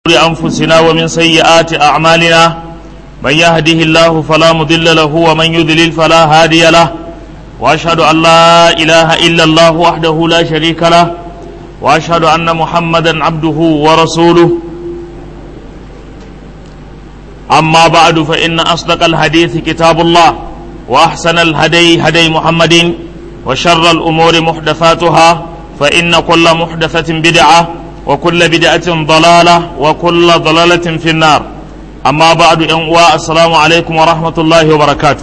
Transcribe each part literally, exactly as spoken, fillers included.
أنفسنا ومن سيئات أعمالنا من يهده الله فلا مضل له ومن يضلل فلا هادي له وأشهد أن لا إله إلا الله وحده لا شريك له وأشهد أن محمدا عبده ورسوله أما بعد فإن أصدق الحديث كتاب الله وأحسن الهدي هدي محمد وشر الأمور محدثاتها فإن كل محدثة بدعة وكل بدعة ضلالة وكل ضلالة في النار أما بعد أنواع السلام عليكم ورحمة الله وبركاته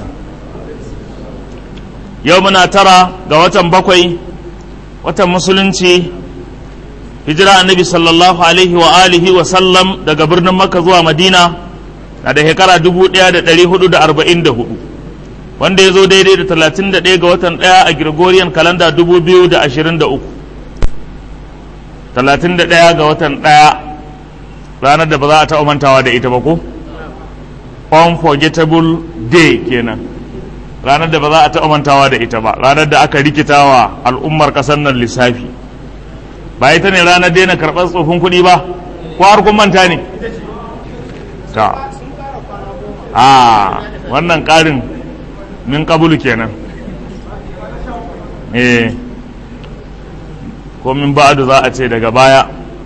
يومنا ترى قوة بقوي وتمسلنتي هجرة النبي صلى الله عليه وآله وسلم دا قبرنا مكة زوا مدينة da shekara dubu ɗaya da ɗari hudu da arba'in da hudu wanda ya zo daidai da talatin da ɗaya ga watan ɗaya a Gregorian kalanda dubu biyu da ashirin da uku talatin da ɗaya ga watan ɗaya ranar da ba za a taɓa mantawa da ita ba ko unforgettable day kenan ranar da ba za a taɓa mantawa da ita ba ranar da aka rikitawa al'ummar ƙasar nan lissafi ba ita ne ranar daina karɓar tsofin kuɗi ba ko har kun manta ne ta a wannan ƙarin min ƙabulu kenan eh ko min ba'adu za a ce daga baya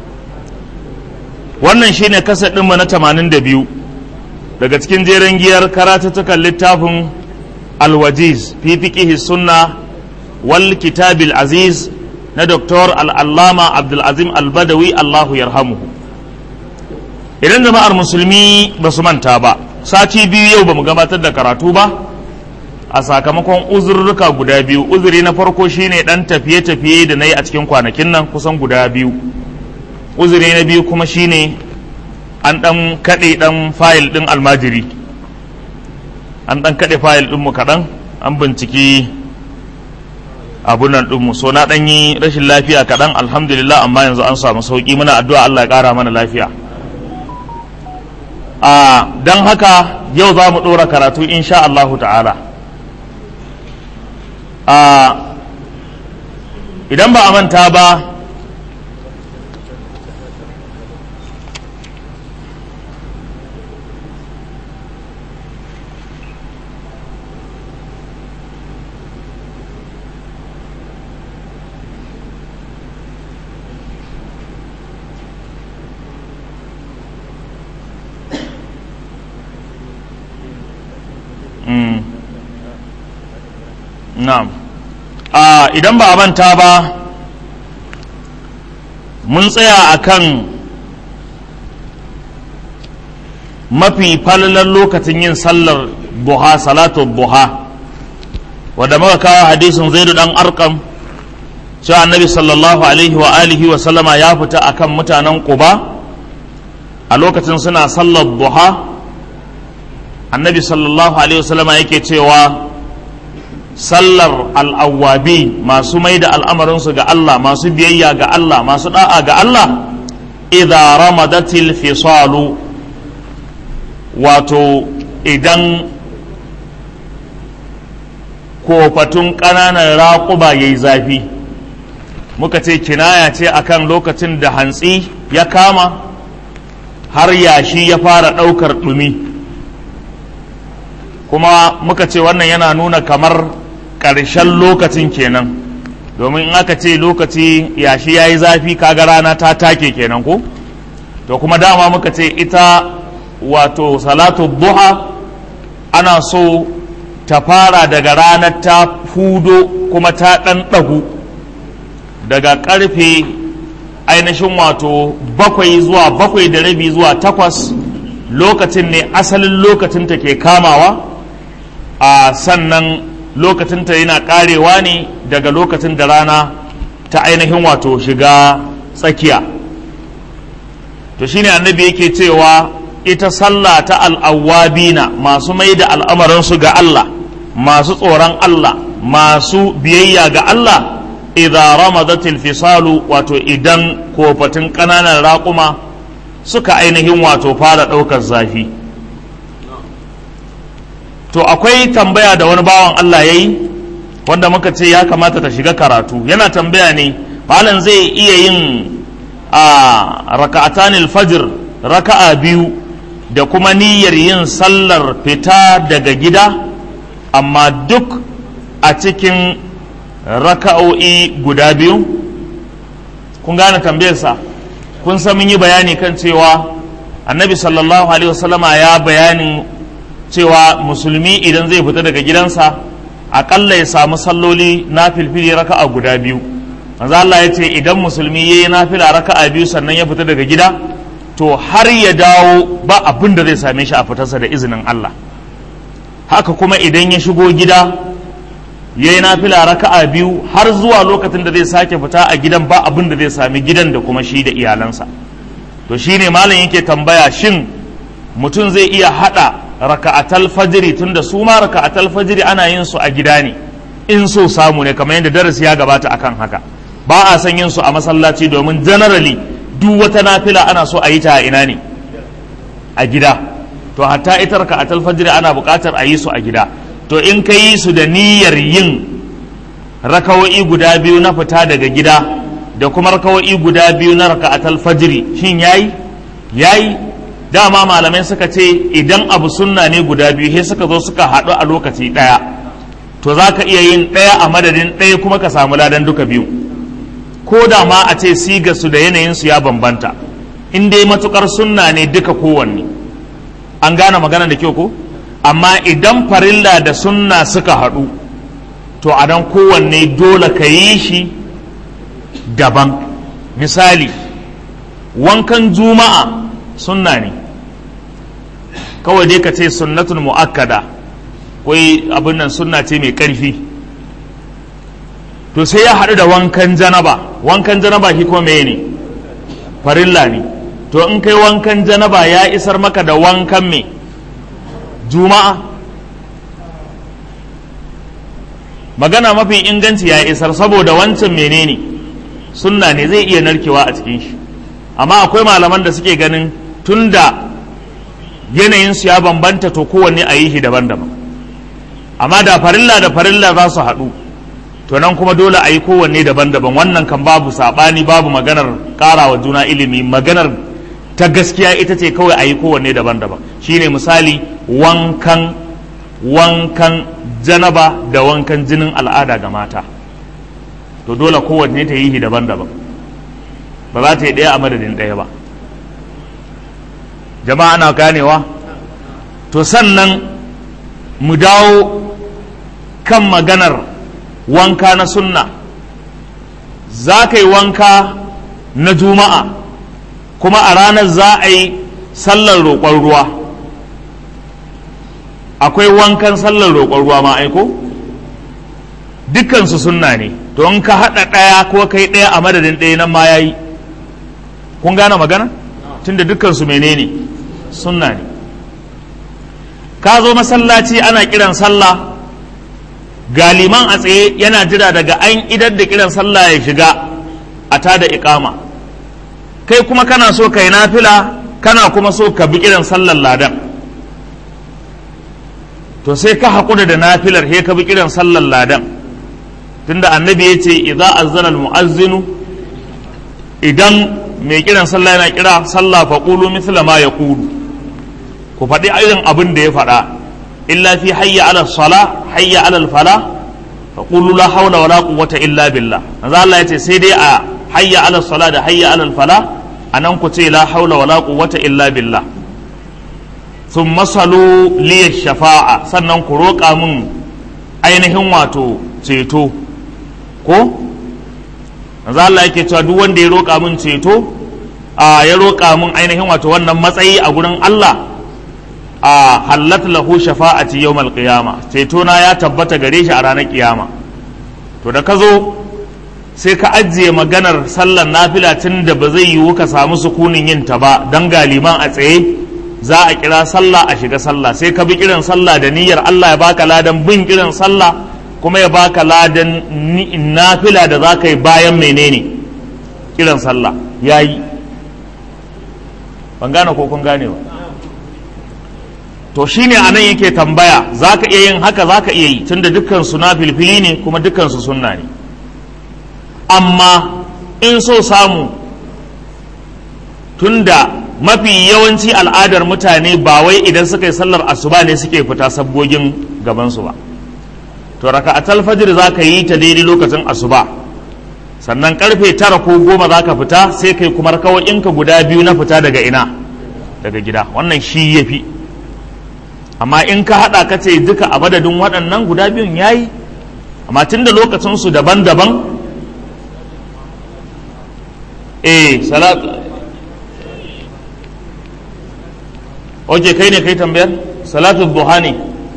wannan shine kasar ɗinmu na tamanin da biyu daga cikin jeren giyar karatuttukan littafin alwajiz fi fiqihi sunna wal kitabil aziz na doktor al'allama abdulazim albadawi allahu yarhamuhu. Idan jama'ar musulmi ba su manta ba sati biyu yau ba mu gabatar da karatu ba a sakamakon uzurruka guda biyu. Uzuri na farko shine dan tafiye-tafiye da na yi a cikin kwanakin nan kusan guda biyu. Uzuri na biyu kuma shine an dan kaɗe dan fayil ɗin almajiri, an dan kaɗe fayil ɗinmu kaɗan, an binciki abunan ɗinmu, so na ɗan yi rashin lafiya kaɗan alhamdulillah, amma yanzu an samu sauƙi. Muna addu'a Allah ya ƙara mana lafiya. a don haka yau za mu ɗora karatu insha Allahu ta'ala. a idan ba a manta ba Na'am. Ah idan ba a manta ba mun tsaya akan mafi falalar lokacin yin sallar buha, salatu buha, wanda muka kawo hadisin Zaidu dan Arqam cewa Annabi sallallahu alaihi wa alihi wa sallama ya fita akan mutanen Quba a lokacin suna sallar buha. Annabi sallallahu alaihi wa sallama yake cewa sallar al'awwabi, masu mai da al'amarinsu ga Allah, masu biyayya ga Allah, masu da'a ga Allah, idha ramadatil fisalu, wato idan kofatun ƙananan raƙuba ya yi zafi. Muka ce kinaya ce akan lokacin da hantsi ya kama har yashi ya fara ɗaukar ɗumi, kuma muka ce wannan yana nuna kamar ƙarshen lokacin kenan, domin in aka ce lokaci yashi ya yi zafi kaga rana ta take kenan ko. To kuma dama muka ce ita wato salatu duha ana so ta fara daga ranar ta hudo kuma ta ɗan ɗagu daga ƙarfe ainihin wato bakwai zuwa bakwai da rabi zuwa takwas, lokacin ne asalin lokacin ta ke kamawa. a sannan lokacinta yana karewa ne daga lokacin da rana ta ainihin wato shiga tsakiya. To shine annabi yake cewa ita sallah ta al'awwabina, masu mai da al'amarinsu ga Allah, masu tsoron Allah, masu biyayya ga Allah, idza ramadatil fisalu, wato idan kofatin ƙananan raƙuma suka ainihin wato fara ɗaukar zafi. To akwai tambaya da wani bawan Allah ya yi wanda muka ce ya kamata ta shiga karatu. Yana tambaya ne malam zai iya yin a raka'atanil fajr raka'a biyu da kuma niyyar yin sallar fita daga gida amma duk a cikin raka'o'i guda biyu? Kun gane tambayarsa? Kun san mun yi bayani kan cewa annabi sallallahu alaihi wasallama ya bayanin cewa musulmi idan zai fita daga gidansa aƙalla ya samu salloli na filfili raka'a guda biyu. manzo Allah ya ce idan musulmi yayi nafila raka'a biyu sannan ya fita daga gida to har ya dawo ba abin da zai same shi a fitarsa da izinin Allah. Haka kuma idan ya shigo gida yayi nafila raka'a biyu har zuwa lokacin da zai sake fita a gidan ba abin da zai sami gidan da kuma shi da iyalansa. To shine malam yake tambaya, shin mutum zai iya hada raka'atal fajri tunda su ma raka'atal fajri ana yin su a gida ne in so samu ne, kamar yadda darasi ya gabata akan haka. Ba a san yin su a masallaci domin generally duk wata nafila ana so a yi ta a ina ne, a gida. To hatta ita raka'atul fajr ana buƙatar a yi su a gida. To in ka yi su da niyyar yin rakawo'i guda biyu na fita daga gida da kuma rakawo'i guda biyu na raka'atul fajr, shin yayi yayi dama malamai suka ce idan abu sunna ne guda biyu sai suka zo suka haɗu a lokaci ɗaya, to za ka iya yin ɗaya a madadin ɗaya kuma ka samu ladan duka biyu, ko da ma a ce siga su da yanayin su ya bambanta, in dai matukar sunna ne duka kowanne. An gane magana da kyau ko? Amma idan farilla da sunna suka haɗu to a dan kowanne dole ka yi shi daban. Misali, wankan juma'a sunna ne, kawai dai ka ce sunnatun mu'akkada, wai abin nan sunna ce mai ƙarfi. To sai ya haɗu da wankan janaba, wankan janaba shi kuma meye ne? Farilla ne. To in kai wankan janaba ya isar maka da wankan me? Juma'a? Magana mafi inganci ya isar, saboda wancan menene? Sunna ne, zai iya narkewa a cikin shi. Amma akwai malaman da suke ganin tunda yanayin su ya bambanta to kowanne a yi shi daban-daban. Amma da farilla da farilla za su haɗu, to nan kuma dole a yi kowanne daban-daban. Wannan kan babu saɓani, babu maganar ƙarawa juna ilimi. Maganar ta gaskiya ita ce kawai a yi kowanne daban-daban. Shine misali wankan wankan janaba da wankan jinin al'ada ga mata, to dole kowanne ta yi shi daban-daban, ba za ta yi ɗaya a madadin ɗaya ba. Jama'a ana ganewa? To sannan mu dawo kan maganar wanka na sunna. Za ka yi wanka na juma'a kuma a ranar za a yi sallar roƙon ruwa. Akwai wankan sallar roƙon ruwa ma aiko? Dukkansu sunna ne, to in ka haɗa ɗaya ko kai ɗaya a madadin ɗaya nan ma ya yi. Kun gane magana? Tunda dukkansu menene? Sunna ne. Ka zo masallaci ana kiran sallah, ga liman a tsaye yana jira daga an idar da kiran sallah ya shiga a tada iqama. Kai kuma kana so kai nafila, kana kuma so ka bi kiran sallar ladan. To sai ka haƙura da nafilar, he ka bi kiran sallar ladan. Tunda annabi ya ce idza azzana al-mu'azzinu, idan mai kiran sallah yana kira sallah fa qulu mithla ma yaqulu, ku faɗi irin abin da ya faɗa. Illa fi hayya ala sala hayya ala fala fa qulu la hawla wala quwwata illa billah. manzo Allah ya ce sai dai a hayya ala sala da hayya ala fala anan ku ce la hawla wala quwwata illa billah. Thumma salu li shafa'a, sannan ku roƙa mun ainihin wato ceto ko? manzo Allah yake cewa duk wanda ya roƙa mun ceto, a ya roƙa mun ainihin wato wannan matsayi a gurin Allah, a hallat lahu shafa'ati yawmal qiyama, ceto na ya tabbata gare shi a ranar kiyama. To da ka zo sai ka ajiye maganar sallar nafila tun da ba zai yiwu ka samu sukunin yin ta ba, dan galiman a tsaye za a kira sallah a shiga sallah, sai ka bi kiran sallah da niyyar Allah ya baka ladan bin kiran sallah, kuma ya baka ladan nafila da za ka yi bayan menene kiran sallah. Yayi, ban gane ko kun gane ba? To shine anan yake tambaya, za ka iya yin haka, za ka iya yi, tunda dukkan su na filfili ne kuma dukkan su sunna ne. Amma in so samu, tunda mafi yawanci al'adar mutane ba wai idan suka yi sallar asuba ne suke fita sabgogin gabansu ba. To raka'atul fajr za ka yi ta daidai lokacin asuba, sannan karfe tara ko goma za ka fita sai kai kuma rakawoyinka guda biyu na fita daga ina, daga gida. Wannan shi ya fi. Amma in ka haɗa ka ce duka a madadin waɗannan guda biyun ya yi, amma tun da lokacinsu daban-daban, eh salat oke kai ne kai tambayar salatu duha ne,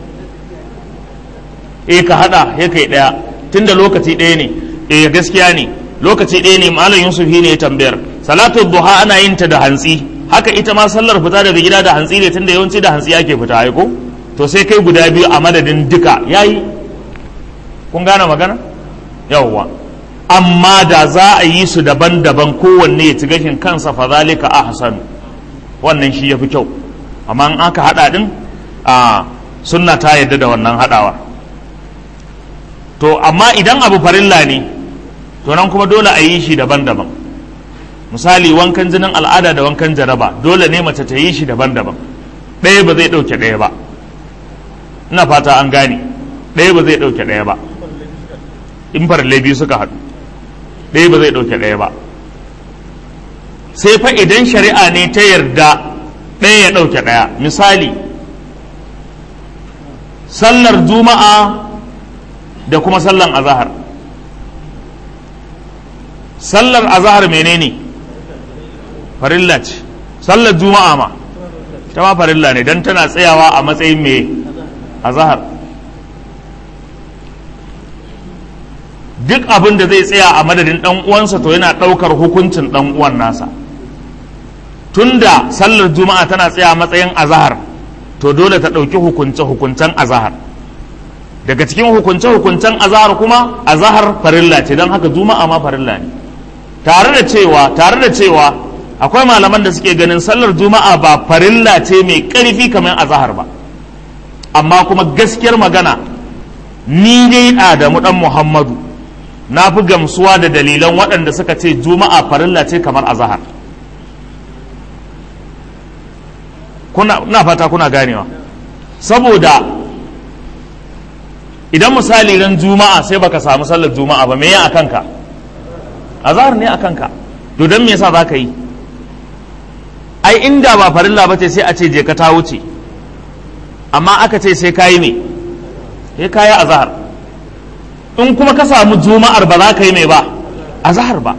eh ka hada ya kai daya tunda lokaci daya ne, eh gaskiya ne lokaci daya ne. Malam Yusuf ne ya tambayar salatu duha ana yin ta da hantsi, haka ita ma sallar fita daga gida da hantsi ne, tunda yawanci da hantsi ake fita ai ko, to sai kai guda biyu a madadin duka yayi. Kun gane magana yawwa. Amma da za a yi su daban-daban kowanne ya ci gashin kansa fa zalika ahsan, wannan shi yafi kyau. Amma in aka hada din a sunna ta yadda da wannan hadawa. To amma idan abu farilla ne to nan kuma dole a yi shi daban-daban. Misali wankan jinin al'ada da wankan jaraba dole ne mace ta yi shi daban-daban, ɗaya ba zai ɗauke ɗaya ba. Ina fata an gane, ɗaya ba zai ɗauke ɗaya ba in farillai biyu suka haɗu, ɗaya ba zai ɗauke ɗaya ba. Sai fa idan shari'a ne ta yarda ɗaya ya ɗauke ɗaya. Misali sallar juma'a da kuma sallar azahar. Sallar azahar menene? Farilla ce. Sallar juma'a ma ta ma farilla ne don tana tsayawa a matsayin mai azahar. Duk abin da zai tsaya a madadin ɗan uwansa to yana ɗaukar hukuncin ɗan uwan nasa. Tunda sallar juma'a tana tsaya a matsayin azahar, to dole ta ɗauki hukunce hukuncen azahar. Daga cikin hukunce hukuncen azahar kuma azahar farilla ce, don haka juma'a ma farilla ne. Tare da cewa tare da cewa akwai malaman da suke ganin sallar juma'a ba farilla ce mai ƙarfi kamar azahar ba, amma kuma gaskiyar magana ni dai Adamu dan Muhammadu na fi gamsuwa da dalilan waɗanda suka ce juma'a farilla ce kamar azahar. Kuna na fata kuna ganewa, saboda idan misali ran juma'a sai baka samu sallar juma'a ba, me ya akan ka? Azahar ne akan ka. To dan me yasa zaka yi? Ai inda ba farilla bace sai a ce je ka ta wuce, amma aka ce sai kayi me? Sai kayi azahar. In kuma ka samu juma'ar ba za ka yi mai ba azahar ba.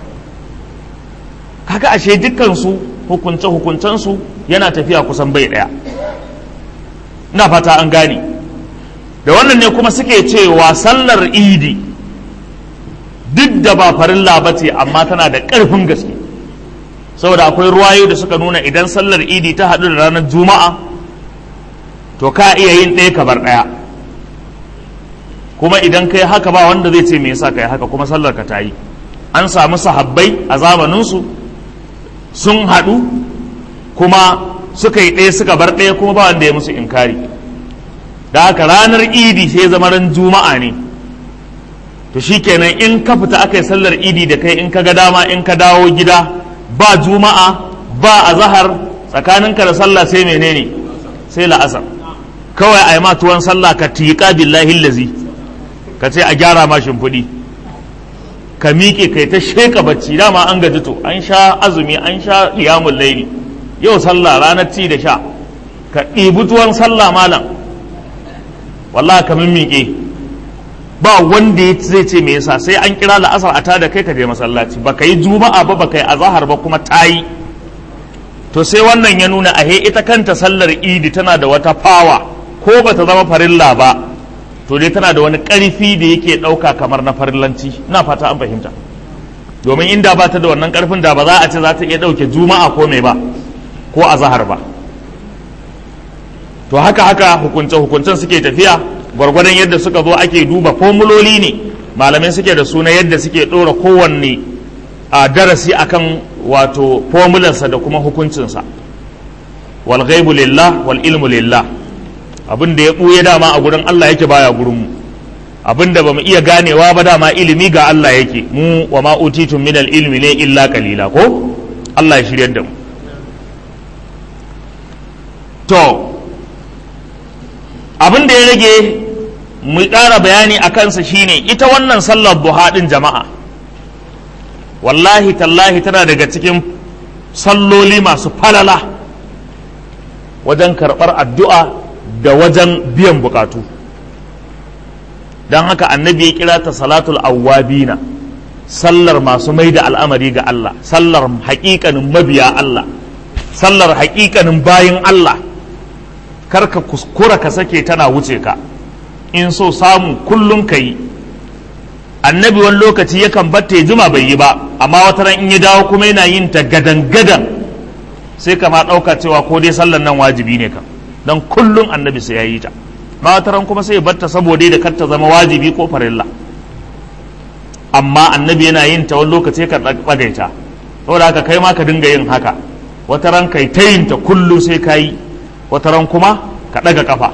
Kaga ashe dukkan su hukunce hukuncen su yana tafiya kusan bai daya. Ina fata an gane. Da wannan ne kuma suke cewa sallar idi duk da ba farilla ba ce amma tana da ƙarfin gaske, saboda akwai ruwayo da suka nuna idan sallar idi ta haɗu da ranar juma'a to ka iya yin ɗaya ka bar ɗaya, kuma idan kai haka ba wanda zai ce me yasa kai haka, kuma sallar ka ta yi. An samu sahabbai a zamaninsu sun haɗu kuma suka yi ɗaya suka bar ɗaya, kuma ba wanda ya musu inkari. Da haka ranar idi sai zama ran juma'a ne, to shikenan in ka fita aka yi sallar idi da kai, in ka ga dama in ka dawo gida ba juma'a ba azahar, tsakaninka da sallah sai menene? Sai la'asar. Kawai a yi ma tuwon sallah ka tiƙa billahi lazi, ka ce a gyara ma shimfiɗi, ka miƙe kai ta sheƙa bacci, dama an gaji to an sha azumi an sha qiyamul laili, yau sallah ranar ci da sha, ka ɗibi tuwon sallah malam, wallahi ka mimmiƙe, ba wanda ya zai ce me yasa, sai an kira la'asar a tada kai ka je masallaci, baka yi juma'a ba baka yi azahar ba kuma tayi. To sai wannan ya nuna ahe ita kanta sallar idi tana da wata fawa, ko bata zama farilla ba to dai tana da wani ƙarfi da yake ɗauka kamar na farillanci. Ina fata an fahimta, domin inda ba ta da wannan ƙarfin da ba za a ce za ta iya ɗauke juma'a ko mai ba ko azahar ba. To haka haka hukunce hukuncen suke tafiya gwargwadon yadda suka zo, ake duba formuloli ne malamai suke da suna yadda suke ɗora kowanne a darasi akan wato formularsa da kuma hukuncinsa. Wal ghaibu lillah wal ilmu lillah, abin da ya ɓuya dama a gurin Allah yake baya gurin mu, abin da bamu iya ganewa ba dama ilimi ga Allah yake, mu wa ma utitum minal ilmi ne illa qalila ko Allah ya shiryar da mu. to abin da ya rage mu ƙara bayani a kansa shine ita wannan sallar duha din jama'a, wallahi tallahi tana daga cikin salloli masu falala wajen karɓar addu'a da wajen biyan bukatu. don haka annabi ya kira ta salatul awwabina, sallar masu mai da al'amari ga Allah, sallar haƙiƙanin mabiya Allah, sallar haƙiƙanin bayin Allah. Karka kuskura ka sake tana wuce ka, in so samu kullum ka yi. Annabi wani lokaci yakan batta ya juma bai yi ba, amma wata ran in ya dawo kuma yana yin ta gadan-gadan, sai kama ɗauka cewa ko dai sallar nan wajibi ne kam, don kullum annabi sai ya yi ta. Ma wata ran kuma sai ya batta saboda da kar ta zama wajibi ko farilla, amma annabi yana yin ta wani lokaci ka tsagaita. Saboda haka kai ma ka dinga yin haka, wata ran kai ta yin ta kullu sai ka yi, wata ran kuma ka ɗaga kafa.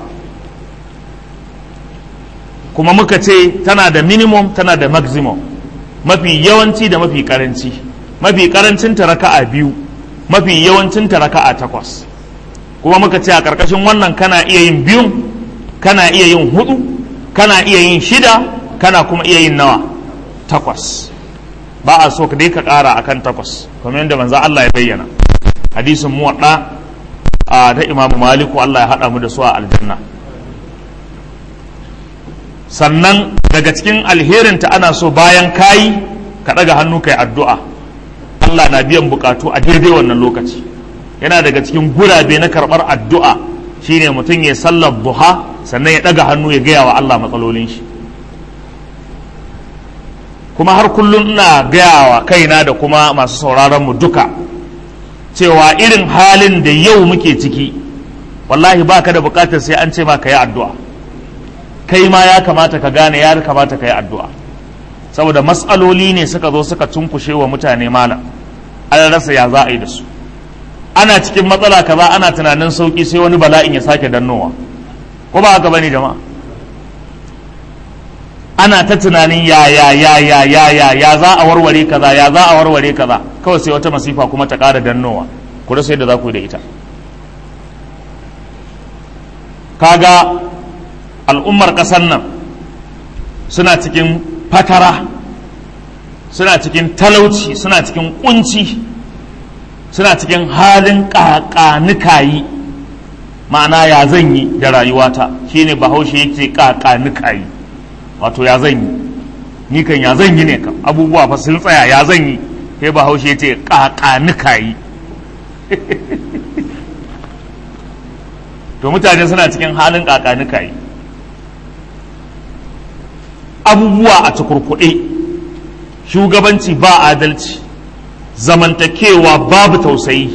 Kuma muka ce tana da minimum tana da maximum, mafi yawanci da mafi karanci. Mafi karancin ta raka'a biyu, mafi yawancin ta raka'a takwas. Kuma muka ce a ƙarƙashin wannan kana iya yin biyun, kana iya yin hudu, kana iya yin shida, kana kuma iya yin nawa takwas. Ba a so ka dai ka ƙara akan takwas, kamar yadda manzo Allah ya bayyana hadisin muwadda a da Imamu Maliku, Allah ya haɗa mu da su a aljanna. Sannan daga cikin alherinta ana so bayan kayi ka ɗaga hannu kai addu'a, Allah na biyan bukatu a daidai wannan lokaci. Yana daga cikin gurabe na karɓar addu'a shine mutum ya sallar duha sannan ya ɗaga hannu ya gaya wa Allah matsalolin shi. Kuma har kullum ina gaya wa kaina da kuma masu sauraron mu duka cewa irin halin da yau muke ciki, wallahi baka da bukatar sai an ce ma ka yi addu'a. Kai ma ya kamata ka gane, ya kamata ka yi addu'a, saboda matsaloli ne suka zo suka cunkushe wa mutane malam, an rasa ya za a yi da su. Ana cikin matsala kaza ana tunanin sauki sai wani bala'in ya sake dannowa, ko ba haka bane jama'a? Ana ta tunanin ya ya ya ya ya ya ya za a warware kaza, ya za a warware kaza, kawai sai wata masifa kuma ta ƙara dannowa, ku rasa yadda za ku yi da ita. Kaga al'ummar ƙasar nan suna cikin fatara, suna cikin talauci, suna cikin kunci, suna cikin halin ƙaƙanikayi. Ma'ana ya zan yi da rayuwata, shine bahaushe yake ƙaƙanikayi, wato ya zan yi, ni kan ya zan yi ne kam, abubuwa fa sun tsaya ya zan yi, sai bahaushe yake ƙaƙanikayi. To mutane suna cikin halin ƙaƙanikayi, abubuwa a cikurkuɗe, shugabanci ba adalci, zamantakewa babu tausayi.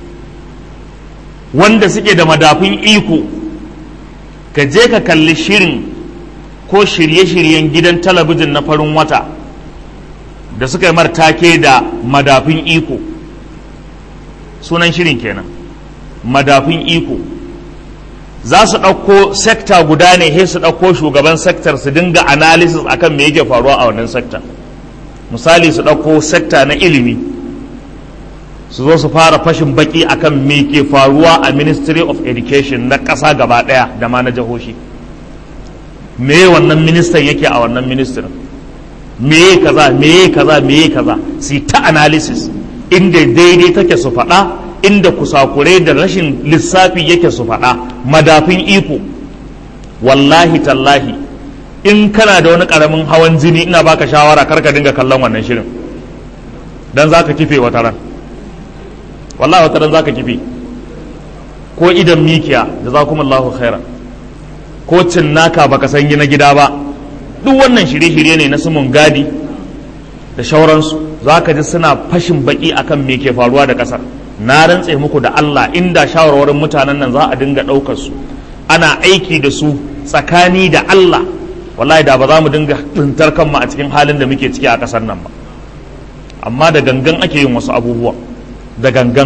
Wanda suke da madafun iko, ka je ka kalli shirin ko shirye-shiryen gidan talabijin na farin wata da suka yi martake da madafun iko, sunan shirin kenan, madafun iko. Za su ɗauko sekta guda ne, sai su ɗauko shugaban sektar su dinga analysis akan me yake faruwa a wannan sekta. Misali su ɗauko sekta na ilimi, su zo su fara fashin baki akan me ke faruwa a Ministry of Education na ƙasa gaba ɗaya da ma na jihohi. Me wannan ministan yake a wannan ministry, me kaza me kaza me kaza, su ta analysis, inda daidai take su faɗa, inda kusakurai da rashin lissafi yake su faɗa. Madafin iko, wallahi tallahi in kana da wani ƙaramin hawan jini ina baka shawara karka dinga kallon wannan shirin, dan zaka kife wata ran, wallahi wata ran zaka kife. Ko idan mikiya, jazakumullahu khairan, ko cinnaka baka san na gida ba, duk wannan shirye-shirye ne na sumun gadi da shauransu, zaka ji suna fashin baki akan me ke faruwa da ƙasar. Na rantse muku da Allah, inda shawarwarin mutanen nan za a dinga ɗaukar su ana aiki da su tsakani da Allah, wallahi da ba za mu dinga tsintar kanmu a cikin halin da muke ciki a ƙasar nan ba. Amma da gangan ake yin wasu abubuwa, da gangan.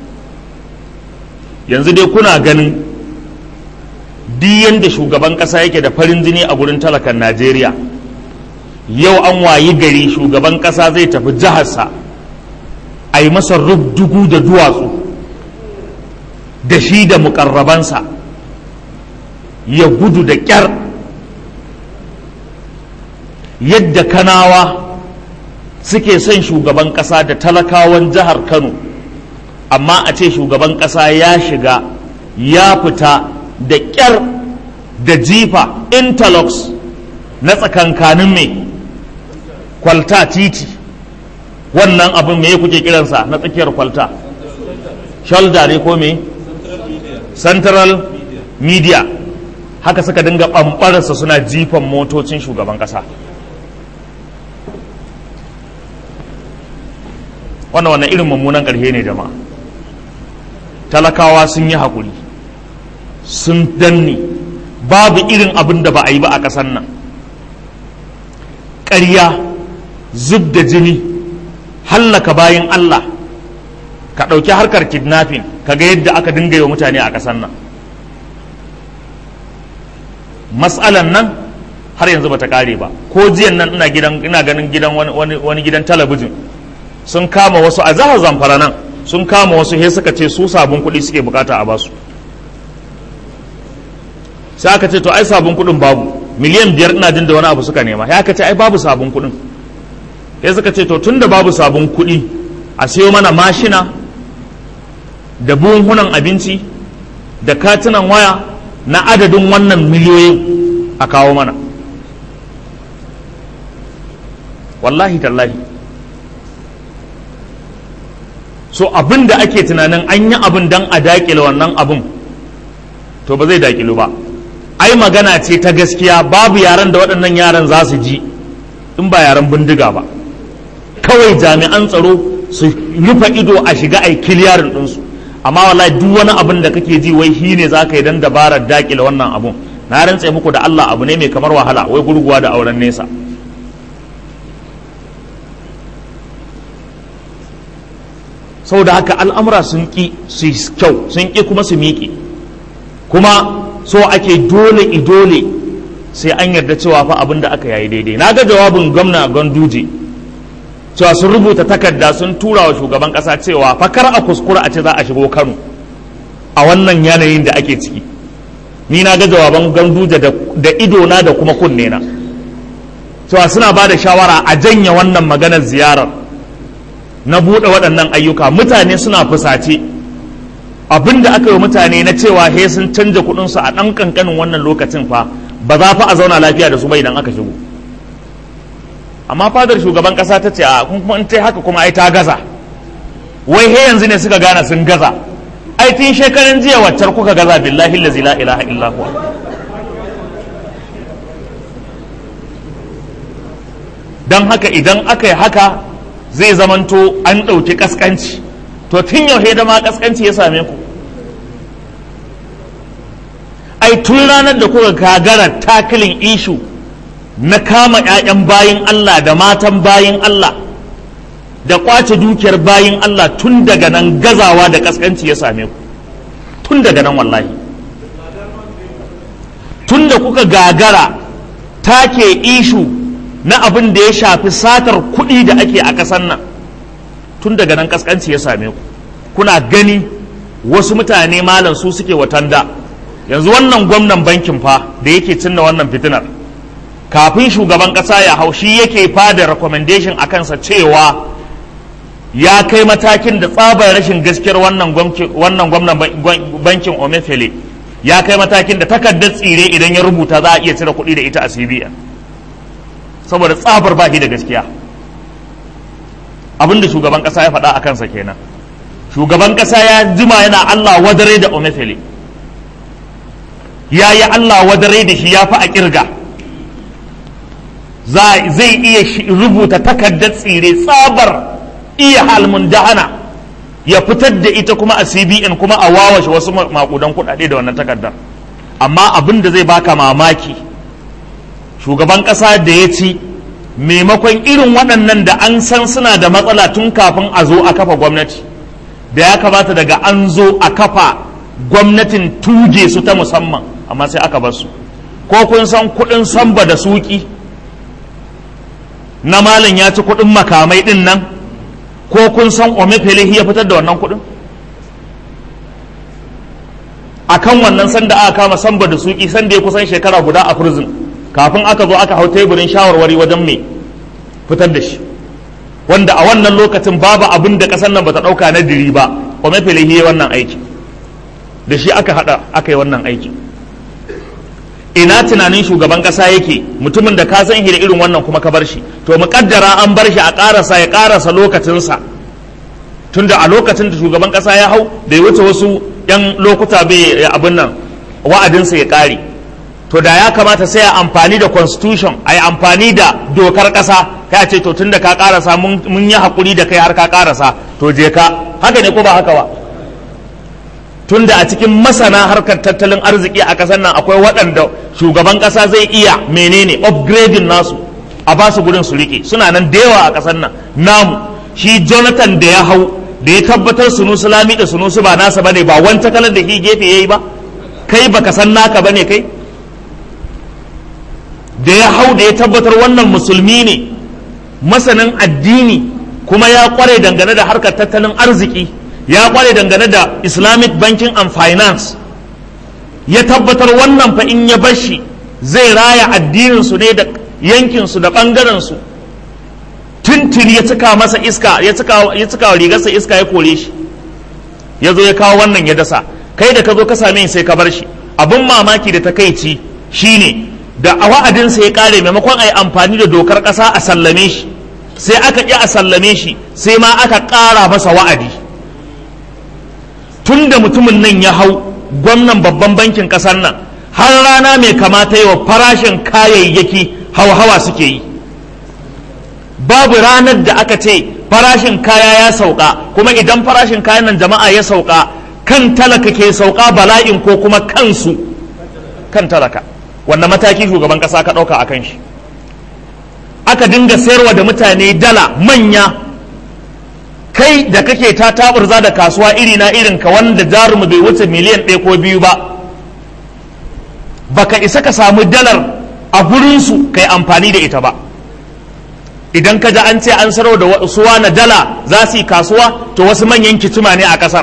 Yanzu dai kuna ganin duk yanda shugaban ƙasa yake da farin jini a gurin talakan Najeriya, yau an wayi gari shugaban ƙasa zai tafi jiharsa a yi masa rubdugu da duwatsu, da shi da mukarrabansa ya gudu da ƙyar, yadda kanawa suke son shugaban ƙasa da talakawan jihar Kano, amma a ce shugaban ƙasa ya shiga ya fita da ƙyar da jifa interlocks na tsakankanin mai kwalta titi, wannan abin me kuke kiransa na tsakiyar kwalta, shoulder ne ko me central media, haka suka dinga ɓamɓararsa suna jifan motocin shugaban ƙasa. wannan wannan irin mummunan ƙarshe ne jama'a. Talakawa sun yi haƙuri, sun danne, babu irin abin da ba a yi ba a ƙasar nan. Ƙarya, zub da jini, hallaka bayan Allah, ka ɗauki harkar kidnapping, ka ga yadda aka dinga yi wa mutane a ƙasar nan. Matsalan nan har yanzu bata ƙare ba. Ko jiyan nan ina gidan ina ganin gidan wani, wani, wani gidan talabijin sun kama wasu a jihar Zamfara nan, sun kama wasu he suka ce su sabon kuɗi suke bukata a basu. Sai aka ce to ai sabon kuɗin babu, miliyan biyar ina jin da wani abu suka nema. Ya aka ce ai babu sabon kuɗin. Sai suka ce to tunda babu sabon kuɗi a sayo mana mashina da buhunan abinci da katunan waya na adadin wannan miliyoyin a kawo mana. Wallahi tallahi. So abin da ake tunanin an yi abin don a daƙile wannan abin, to ba zai daƙilu ba. Ai magana ce ta gaskiya, babu yaren da waɗannan yaran za su ji in ba yaren bindiga ba. Kawai jami'an tsaro su rufe ido a shiga ai kiliyarin ɗinsu. Amma wallahi duk wani abin da kake ji wai shi ne za ka yi don dabarar daƙile wannan abun, na rantse muku da Allah abu ne mai kamar wahala, wai gurguwa da auren nesa. Saboda haka al'amura sun ƙi su yi kyau, sun ƙi kuma su miƙe, kuma so ake dole idole sai an yarda cewa fa abin da aka yayi daidai. Na ga jawabin gwamna Ganduje cewa sun rubuta takarda sun tura wa shugaban ƙasa cewa fa kar a kuskura a ce za a shigo Kano a wannan yanayin da ake ciki. Ni na ga jawaban Ganduje da idona da kuma kunne na cewa suna ba da shawara a janye wannan maganar ziyarar na buɗe waɗannan ayyuka. Mutane suna fusace, abin da aka yi mutane na cewa he sun canja kuɗinsu a ɗan ƙanƙanin wannan lokacin fa ba za fa a zauna lafiya da su ba idan aka shigo. Amma fadar shugaban ƙasa ta ce a kuma in ta haka kuma ai ta gaza, wai he yanzu ne suka gane sun gaza. Ai tun shekaran jiya waccar kuka gaza, billahi allazi la ilaha illa huwa. Don haka idan aka yi haka zai zamanto an ɗauki ƙasƙanci, to tun yau da ma ƙasƙanci ya same ku. Ai tun ranar da kuka gagara takilin ishu na kama 'ya'yan bayin Allah da matan bayin Allah da ƙwace dukiyar bayin Allah, tun daga nan gazawa da ƙasƙanci ya same ku, tun daga nan wallahi. Tun da kuka gagara take ishu na abin da ya shafi satar kuɗi da ake a ƙasar nan, tun daga nan ƙasƙanci ya same ku. Kuna gani wasu mutane malam su suke watanda. Yanzu wannan gwamnan bankin fa da yake cinna wannan fitinar, kafin shugaban ƙasa ya hau shi yake fada recommendation a kansa cewa ya kai matakin da tsabar rashin gaskiyar wannan gwamnan bankin Omefele ya kai matakin da takardar tsire idan ya rubuta za a iya cire kuɗi da ita a C B N, saboda tsabar ba shi da gaskiya. Abinda shugaban ƙasa ya faɗa a kansa kenan. Shugaban ƙasa ya jima yana Allah wadare da Omefele, ya yi Allah wadare da shi ya fi a ƙirga. Zai iya rubuta takardar tsire tsabar iya halmun dahana ya fitar da ita kuma a C B N kuma a wawashe wasu makudan kuɗaɗe da wannan takardar. Amma abin da zai baka mamaki, shugaban ƙasa da ya ci maimakon irin waɗannan da an san suna da matsala tun kafin a zo a kafa gwamnati, da ya kamata daga an zo a kafa gwamnatin tuje su ta musamman, amma sai aka bar su. Ko kun san kuɗin samba da suki na malam ya ci kuɗin makamai ɗin nan, ko kun san Omefele ya fitar da wannan kuɗin? akan wannan sanda aka kama Samba da Suki sanda ya kusan shekara guda a prison kafin aka zo aka hau teburin shawarwari wajen mai fitar da shi, wanda a wannan lokacin babu abin da ƙasar nan bata ɗauka na diri ba. Emefiele ya wannan aiki da shi aka hada aka yi wannan aiki. Ina tunanin shugaban ƙasa yake mutumin da ka san shi da irin wannan kuma ka bar shi? To mu kaddara an bar shi a ƙarasa ya ƙarasa lokacinsa, tunda a lokacin da shugaban ƙasa ya hau da ya wuce wasu yan lokuta bai abin nan wa'adinsa ya ƙare. To da ya kamata sai a amfani da constitution, a yi amfani da dokar ƙasa, kai a ce to tunda ka ƙarasa mun yi haƙuri da kai har ka ƙarasa, to je ka. Haka ne ko ba haka ba? Tunda a cikin masana harkar tattalin arziki a ƙasar nan akwai waɗanda shugaban ƙasa zai iya menene upgrading nasu a ba su gurin su riƙe, suna nan da yawa a ƙasar nan namu. Shi Jonathan da ya hau da ya tabbatar Sunusi Lami da Sunusi ba nasa bane, ba wancan kalar da shi gefe yayi ba, kai baka san naka bane kai. Da ya hau da ya tabbatar wannan musulmi ne masanin addini kuma ya kware dangane da harkar tattalin arziki, ya kware dangane da Islamic banking and finance, ya tabbatar wannan fa in ya bashi zai raya addininsu ne da yankinsu da ɓangarensu. Tuntuni ya cika masa iska, ya cika ya cika rigarsa iska, ya kore shi, ya zo ya kawo wannan ya dasa. Kai da ka zo ka same sai ka bar shi. Abin mamaki da takaici shine da a wa'adinsa ya kare, maimakon a yi amfani da dokar ƙasa a sallame shi, sai aka ƙi a sallame shi, sai ma aka ƙara masa wa'adi. Tun da mutumin nan ya hau gwamnan babban bankin ƙasar nan, har rana mai kamata yi wa farashin kayayyaki hawa-hawa suke yi. Babu ranar da aka ce farashin kaya ya sauka, kuma idan farashin kayan nan jama'a ya sauka, kan talaka ke sauka bala'in ko kuma kansu kan talaka. Wanda mataki shugaban ƙasa ka ɗauka a kan shi? Aka dinga sayarwa da mutane dala manya. Kai da kake ta taburza da kasuwa iri na irin ka wanda jarumu bai wuce miliyan ɗaya ko biyu ba, baka isa ka samu dalar a gurinsu kai amfani da ita ba. Idan ka ji an ce an sarau da suwa na dala za su yi kasuwa, to wasu manyan kicima ne a ƙasar.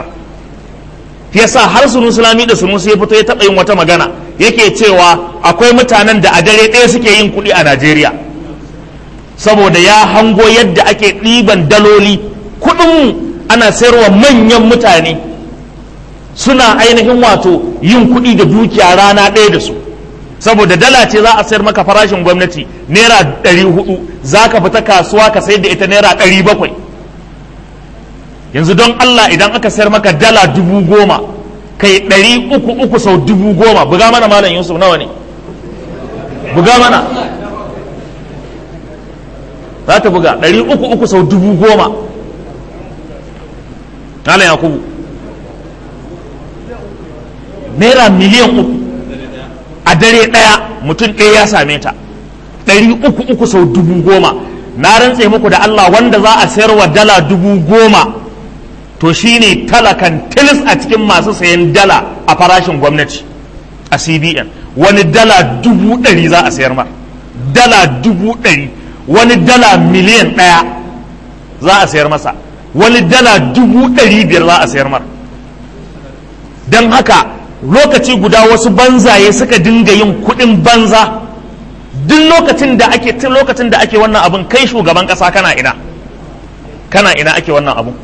Yasa har Sunusi Lami da Sunusi ya fito ya taɓa yin wata magana, yake cewa akwai mutanen da a dare ɗaya suke yin kuɗi a Najeriya, saboda ya hango yadda ake ɗiban daloli, kuɗin ana sayarwa manyan mutane, suna ainihin wato yin kuɗi da dukiya rana ɗaya da su. Saboda dala ce za a sayar maka farashin gwamnati naira ɗari hudu, za ka fita kasuwa ka sayar da ita naira ɗari bakwai. Yanzu don Allah idan aka sayar maka dala dubu goma, kai ɗari uku uku sau dubu goma, buga mana Malam Yusuf nawa ne? Buga mana. Za ta buga ɗari uku uku sau dubu goma. Malam Yakubu. Naira miliyan uku a dare ɗaya mutum ɗaya ya same ta. Ɗari uku uku sau dubu goma. Na rantse muku da Allah, wanda za a sayar wa dala dubu goma to shine talakan tilis a cikin masu sayan dala a farashin gwamnati a C B N. Wani dala dubu ɗari za a sayar mar, dala dubu ɗari, wani dala miliyan ɗaya za a sayar masa, wani dala dubu ɗari biyar za a sayar mar. Don haka lokaci guda wasu banzaye suka dinga yin kuɗin banza. Duk lokacin da ake tun lokacin da ake wannan abun, kai shugaban ƙasa kana ina kana ina ake wannan abun?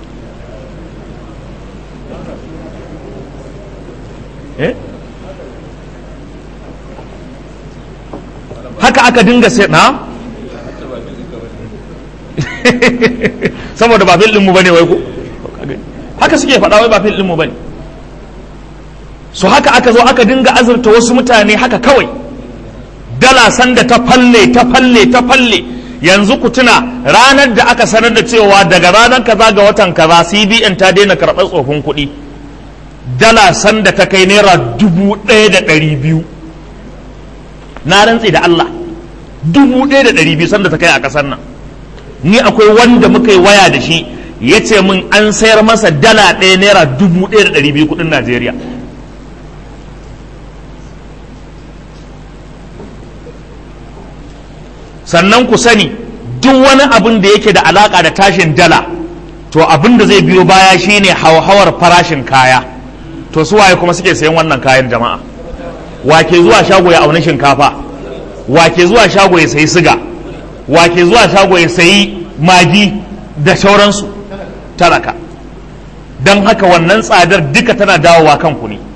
Eh? Haka aka dinga sai na saboda ba fil mu bane wai ko haka suke faɗa, wai ba fil mu bane. So haka aka zo aka dinga azurta wasu mutane haka kawai, dala sanda ta falle ta falle ta falle. Yanzu ku tuna ranar da aka sanar da cewa daga ranar kaza ga watan kaza C B N ta daina karɓar tsofin kuɗi, dala sanda ta kai naira dubu ɗaya da ɗari biyu. Na rantse da Allah, dubu ɗaya da ɗari biyu sanda ta kai a ƙasar nan. Ni akwai wanda muka yi waya da shi ya ce min an sayar masa dala ɗaya naira dubu ɗaya da ɗari biyu kuɗin Najeriya. Sannan ku sani duk wani abin da yake da alaƙa da tashin dala, to abin da zai biyo baya shine hauhawar farashin kaya. to su waye kuma suke sayan wannan kayan jama'a? Wake zuwa shago ya auna shinkafa, wake zuwa shago ya sayi siga, wake zuwa shago ya sayi magi da sauransu? Talaka. Don haka wannan tsadar duka tana dawowa kanku ne.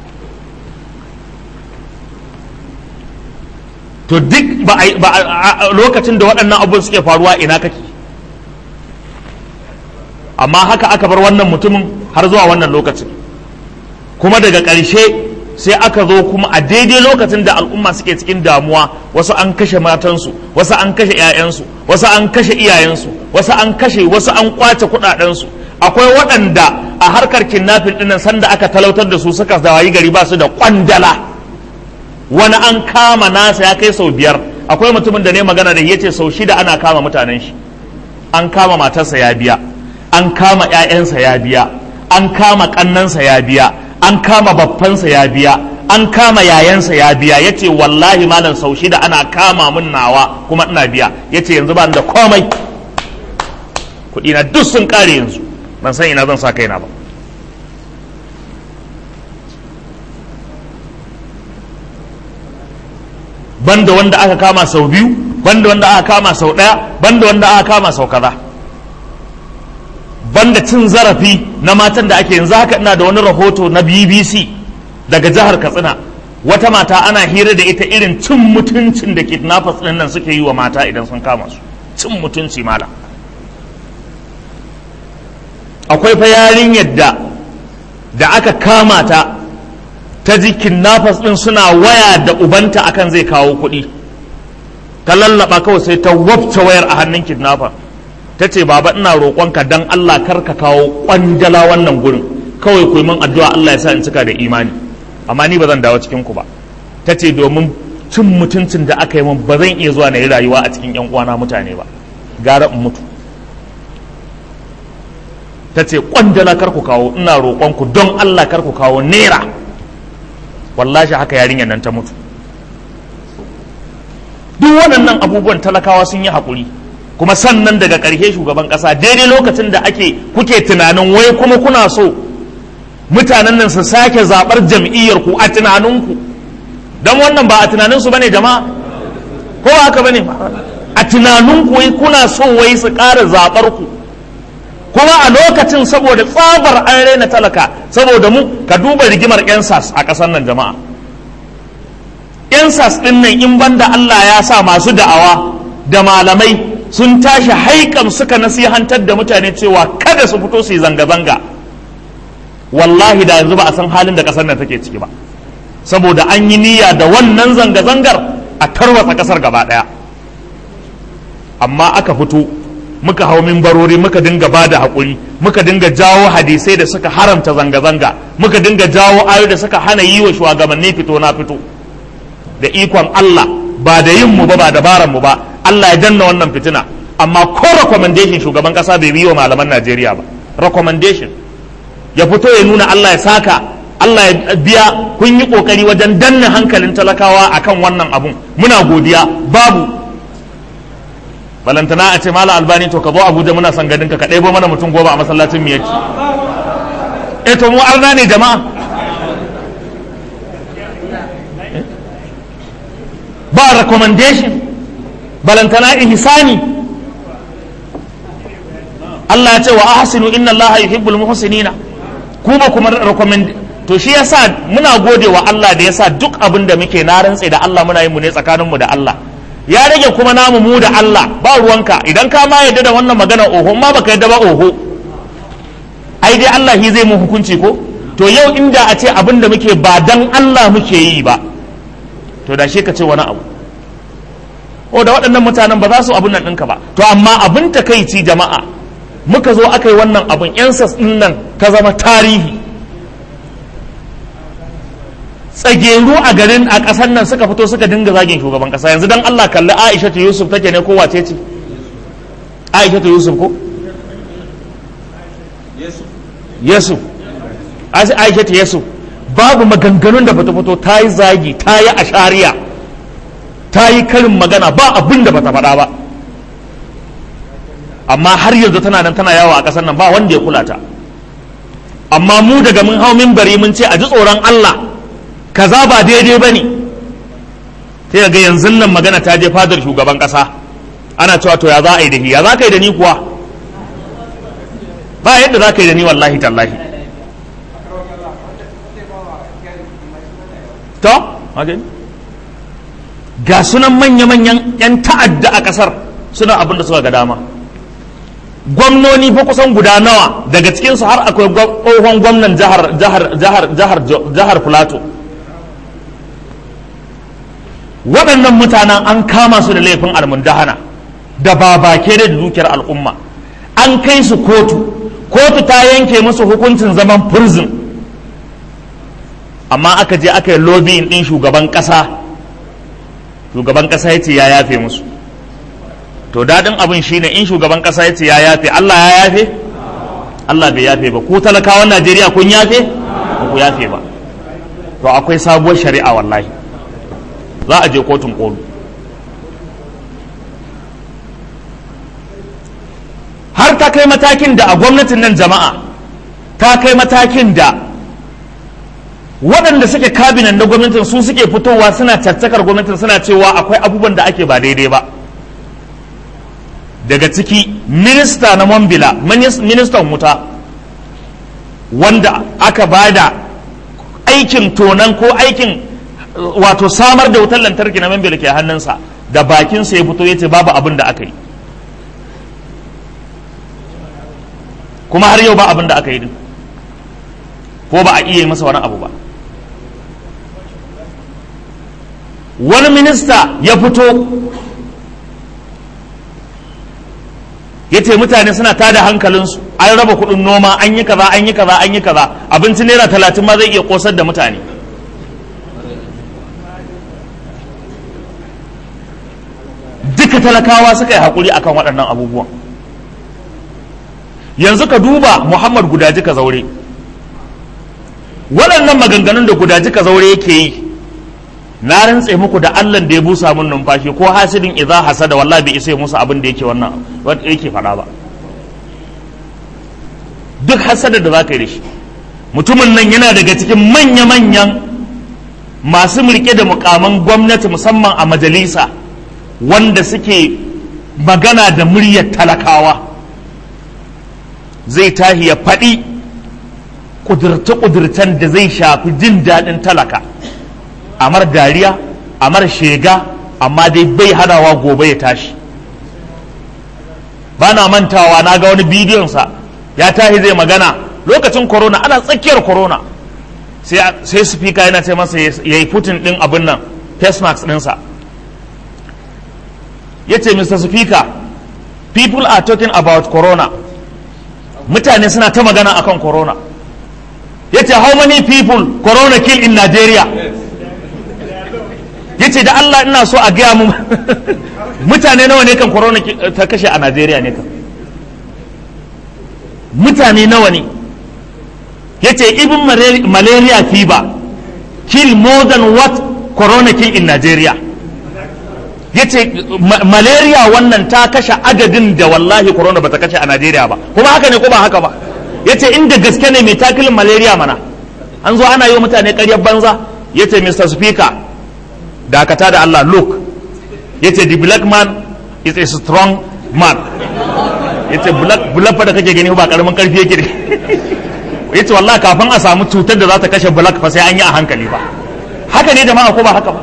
To duk ba a lokacin da waɗannan abubuwan suke faruwa ina kake? Amma haka aka bar wannan mutumin har zuwa wannan lokacin, kuma daga ƙarshe sai aka zo kuma a daidai lokacin da al'umma suke cikin damuwa, wasu an kashe matansu, wasu an kashe 'ya'yansu, wasu an kashe iyayensu, wasu an kashe, wasu an kwace kuɗaɗensu. Akwai waɗanda a harkar kidnapping ɗinnan sanda aka talautar da su suka dawayi gari ba su da kwandala. Wani an kama nasa ya kai sau biyar. Akwai mutumin da ne magana da ya ce sau shida ana kama mutanen shi. An kama matarsa ya biya, an kama 'ya'yansa ya biya, an kama ƙannansa ya biya, an kama babbansa ya biya, an kama yayansa ya biya. Ya ce wallahi malam sau shida ana kama mun nawa kuma ina biya. Ya ce yanzu ba da komai, kuɗi na duk sun ƙare yanzu, ban san ina zan sa kaina ba. Banda wanda aka kama sau biyu, banda wanda aka kama sau ɗaya, banda wanda aka kama sau kaza, banda cin zarafi na matan da ake yanzu haka. Ina da wani rahoto na B B C daga jihar Katsina, wata mata ana hira da ita irin cin mutuncin da kidnappers ɗin nan suke yi wa mata idan sun kama su. Cin mutunci mala. Akwai fa yarinyar da da aka kama ta ta ji kidnappers ɗin suna waya da ubanta akan zai kawo kuɗi, ta lallaba kawai sai ta wabce wayar a hannun kidnapper. Ta ce baba ina roƙonka dan Allah kar ka kawo ƙwandala wannan gurin, kawai ku yi min addu'a Allah ya sa in cika da imani, amma ni ba zan dawo cikin ku ba. Ta ce domin cin mutuncin da aka yi min ba zan iya zuwa na yi rayuwa a cikin ƴan uwana mutane ba, gara in mutu. Ta ce ƙwandala kar ku kawo, ina roƙonku don Allah kar ku kawo naira. Wallahi haka yarinyar nan ta mutu. Duk waɗannan abubuwan talakawa sun yi haƙuri, kuma sannan daga ƙarshe shugaban ƙasa daidai lokacin da ake kuke tunanin wai kuma kuna so mutanen nan su sake zaɓar jam'iyyar ku a tunaninku, don wannan ba a tunaninsu bane jama'a, ko ba haka bane? A tunaninku wai kuna so wai su ƙara zaɓar ku, kuma a lokacin saboda tsabar an raina talaka, saboda mu ka duba rigimar yan sas a ƙasar nan jama'a. Yan sas ɗin nan in banda Allah ya sa masu da'awa da malamai sun tashi haikam suka nasihantar da mutane cewa kada su fito su yi zanga-zanga, wallahi da yanzu ba a san halin da ƙasar nan take ciki ba, saboda an yi niyya da wannan zanga-zangar a tarwatsa ƙasar gaba ɗaya. Amma aka fito muka hau mimbarori muka dinga ba da haƙuri, muka dinga jawo hadisai da suka haramta zanga-zanga, muka dinga jawo ayoyi da suka hana yi wa shugabanni fito na fito. Da ikon Allah ba da yin mu ba ba dabaran mu ba, Allah ya danna wannan fitina. Amma ko recommendation shugaban kasa bai biyo malaman Najeriya ba, recommendation ya fito ya nuna Allah ya saka, Allah ya biya, kun yi kokari wajen danna hankalin talakawa akan wannan abun, muna godiya. Babu, balantana a ce mala albani to ka zo Abuja muna son ganin ka ka ɗebo mana mutum goma a masallacin mu yake. Eh to mu arna ne jama'a, ba recommendation, balantana ihsani. Allah ya ce wa ahsinu inna Allah yuhibbul muhsinina, kuma kuma recommend. To shi yasa muna gode wa Allah da yasa duk abin da muke na rantse da Allah muna yin mu ne tsakanin mu da Allah. Ya rage kuma namu mu da Allah, ba ruwanka. Idan ka ma yadda da wannan magana oho, ma baka yadda ba oho, ai dai Allah shi zai mu hukunci ko. To yau inda a ce abin da muke ba dan Allah muke yi ba, to da shi ka ce wani abu. O da waɗannan mutanen ba za su abun nan ɗinka ba. To amma abin takaici jama'a, muka zo aka yi wannan abun, yan sas ɗin nan ta zama tarihi. Tsageru a garin a ƙasar nan suka fito suka dinga zagin shugaban ƙasa. Yanzu dan Allah kalli Aisha ta Yusuf take ne ko wace ce? Aisha ta Yusuf ko? Yusuf. Aisha ta Yusuf. Babu maganganun da fito-fito ta yi zagi, ta yi ashariya, ta yi karin magana, ba abin da bata faɗa ba. Amma har yanzu tana nan tana yawo a ƙasar nan ba wanda ya kula ta. amma mu daga mun hau minbari mun ce a ji tsoron Allah kaza ba daidai bane sai ga yanzu nan magana ta je fadar shugaban kasa ana cewa to ya za a yi da ni ya za ka yi da ni kuwa ba yadda za ka yi da ni wallahi tallahi to ga sunan manya-manyan 'yan ta'adda a kasar suna abin da suka ga dama. Gwamnoni fa kusan guda nawa daga cikinsu har akwai tsohon gwamnan jihar jihar jihar jihar jihar Plateau. Waɗannan mutanen an kama su da laifin almundahana da babake da dukiyar al'umma, an kai su kotu, kotu ta yanke musu hukuncin zaman prison, amma aka je aka yi lobbying ɗin shugaban ƙasa, shugaban ƙasa ya ce ya yafe musu. To daɗin abin shine in shugaban ƙasa ya ce ya yafe, Allah ya yafe? Allah bai yafe ba. Ku talakawan Najeriya kun yafe? Ba ku yafe ba. To akwai sabuwar shari'a wallahi, za a je kotun kolu. Har ta kai matakin da a gwamnatin nan jama'a ta kai matakin da waɗanda suke kabinan na gwamnatin su suke fitowa suna caccakar gwamnatin, suna cewa akwai abubuwan da ake ba daidai ba. Daga ciki minista na Mambila, ministan wuta, wanda aka bada aikin tonan ko aikin wato samar da wutar lantarki na Mambila ke hannunsa, da bakinsa ya fito ya ce babu abin da aka yi, kuma har yau ba abin da aka yi din, ko ba a iya yi masa wani abu ba. Wani minista ya fito ya ce mutane suna tada hankalinsu, an raba kuɗin noma, an yi kaza an yi kaza an yi kaza, abinci naira talatin ma zai iya kosar da mutane. Duka talakawa suka yi haƙuri akan waɗannan abubuwan. Yanzu ka duba Muhammad Gudaji Kazaure, waɗannan maganganun da Gudaji Kazaure yake yi, na rantse muku da Allah da ya busa mun numfashi ko hasidin idza hasada wallahi bai isa musu abin da yake wannan wanda yake faɗa ba. Duk hasada da zaka yi da shi, mutumin nan yana daga cikin manya-manyan masu mulke da mukaman gwamnati musamman a majalisa, wanda suke magana da muryar talakawa. Zai tahi ya faɗi ƙudurce-ƙudurcen da zai shafi jin daɗin talaka, amar dariya, amar shega, amma dai bai hadawa gobe ya tashi. Ba na mantawa na ga wani bidiyonsa ya tahi zai magana lokacin corona, ana tsakiyar corona, sai speaker yana ce masa ya yi putin ɗin abin nan face mask ɗinsa. Ya ce, Mister Speaker, people are talking about corona. Mutane suna ta magana akan corona. Ya ce, how many people corona kill in Nigeria? Ya ce, da Allah ina so a gaya mu mutane nawa ne kan corona ta kashe a Najeriya ne kan? Mutane nawa ne? Ya ce, even malaria fever kill more than what corona kill in Nigeria. Ya ce, malaria wannan ta kashe adadin da wallahi corona ba ta kashe a Najeriya ba. Kuma haka ne ko ba haka ba? Ya ce, inda gaske ne mai takilin malaria mana, an zo ana yi wa mutane ƙaryar banza. Ya ce, Mister Speaker, dakata da Allah, look, ya ce, the black man is a strong man. Ya ce, black fa da kake gani ba ƙaramin ƙarfi yake ne. Ya ce, wallahi kafin a samu cutar da za ta kashe black fa sai an yi a hankali ba. Haka ne jama'a ko ba haka ba?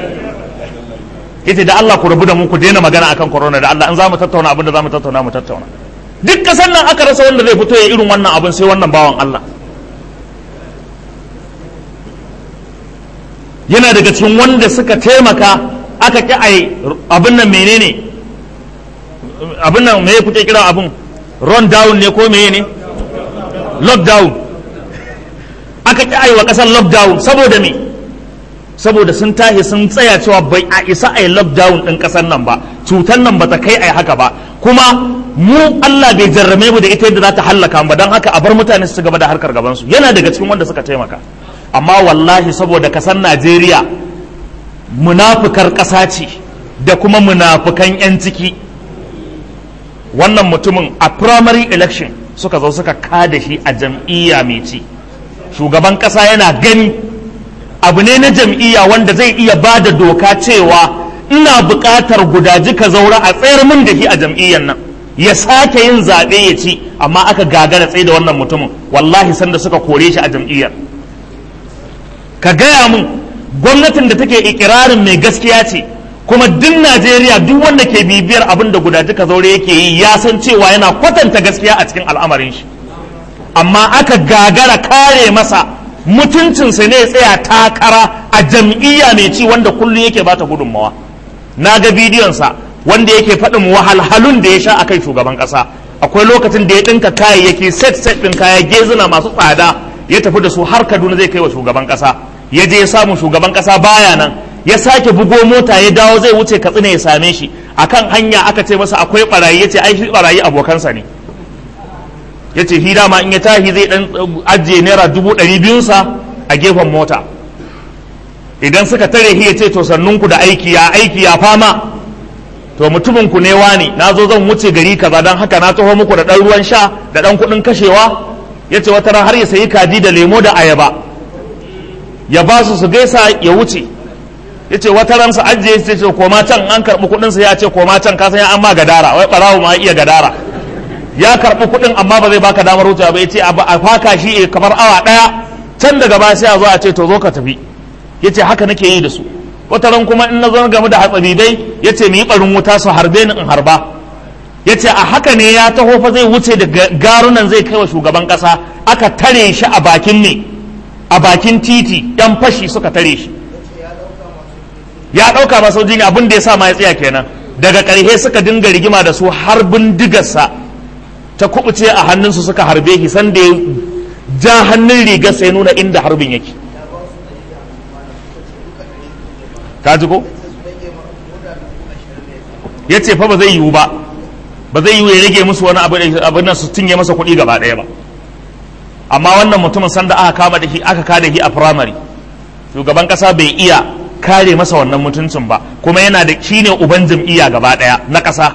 Ya ce, da Allah ku rabu da mu, ku daina magana akan corona, da Allah in za mu tattauna abin da za mu tattauna mu tattauna. Duk kasan nan aka rasa wanda zai fito ya irin wannan abin sai wannan bawan Allah. Yana daga cikin wanda suka taimaka aka ki ai abin nan menene abin nan me kuke kira abin run down ne ko meye ne lockdown, aka ki ai wa kasar lockdown saboda me? Saboda sun tahi sun tsaya cewa bai a isa ai lockdown din kasar nan ba, cutar nan bata kai ai haka ba, kuma mu Allah bai jarrame mu da ita yadda za ta hallaka mu, don haka a bar mutane su gaba da harkar gaban su. Yana daga cikin wanda suka taimaka. Amma wallahi saboda kasar Najeriya munafukar ƙasa ce da kuma munafukan 'yan ciki, wannan mutumin a primary election suka zo suka kada shi a jam'iyya mai ci. Shugaban ƙasa yana gani abu ne na jam'iyya wanda zai iya ba da doka cewa ina buƙatar gudaji ka zaura a tsayar min da shi a jam'iyyar nan ya sake yin zaɓe ya ci, amma aka gagara tsaye da wannan mutumin. Wallahi sanda suka kore shi a jam'iyyar. Ka gaya mun gwamnatin da take ikirarin mai gaskiya ce, kuma duk Najeriya duk wanda ke bibiyar abin da gudaji ka zaure yake yi ya san cewa yana kwatanta gaskiya a cikin al'amarin shi, amma aka gagara kare masa mutuncinsa ne tsaya takara a jam'iyya mai ci wanda kullum yake bata gudunmawa. Na ga bidiyonsa wanda yake faɗin wahalhalun da ya sha akan shugaban ƙasa. Akwai lokacin da ya ɗinka kayayyaki set set ɗin kaya gezuna masu tsada ya tafi da su har Kaduna zai kai wa shugaban ƙasa. Ya je ya samu shugaban ƙasa baya nan, ya sake bugo mota ya dawo zai wuce Katsina ya same shi. Akan hanya aka ce masa akwai barayi, ya ce ai shi barayi abokansa ne. Ya ce shi dama in ya tashi zai ɗan ajiye naira dubu ɗari biyunsa a gefen mota. Idan suka tare shi ya ce to sannunku da aiki ya aiki ya fama, to mutumin ku ne wani, na zo zan wuce gari kaza don haka na taho muku da ɗan ruwan sha da ɗan kuɗin kashewa. Ya ce wata ran har ya sayi kaji da lemo da ayaba ya ba su su gaisa ya wuce. Ya ce wata ran su ajiye su ce koma can, an karɓi kuɗinsa ya ce koma can, ka san ya an ma gadara, wai ɓarawo ma iya gadara. Ya karɓi kuɗin amma ba zai baka damar wucewa ba. Ya ce a faka shi kamar awa ɗaya, can daga baya sai a zo a ce to zo ka tafi. Ya ce haka nake yi da su. Wata ran kuma in na zo game da hatsabidai ya ce mu yi ɓarin wuta su harbe ni in harba. Ya ce a haka ne ya taho fa zai wuce da garunan zai kai wa shugaban ƙasa, aka tare shi a bakin ne a bakin titi, yan fashi suka tare shi. Ya ɗauka masauji ne, abin da ya sa ma ya tsaya kenan. Daga ƙarshe suka dinga rigima da su har bindigarsa ta kubuce a hannunsu suka harbe shi, sanda ya ja hannun rigar sai nuna inda harbin yake. Ka ji ko? Ya ce fa ba zai yiwu ba, ba zai yiwu ya rage musu wani abin nan su cinye masa kuɗi gaba ɗaya ba. Amma wannan mutumin sanda aka kama da shi aka kada shi a firamare, shugaban ƙasa bai iya kare masa wannan mutuncin ba, kuma yana da shi ne uban jam'iyya gaba ɗaya na ƙasa.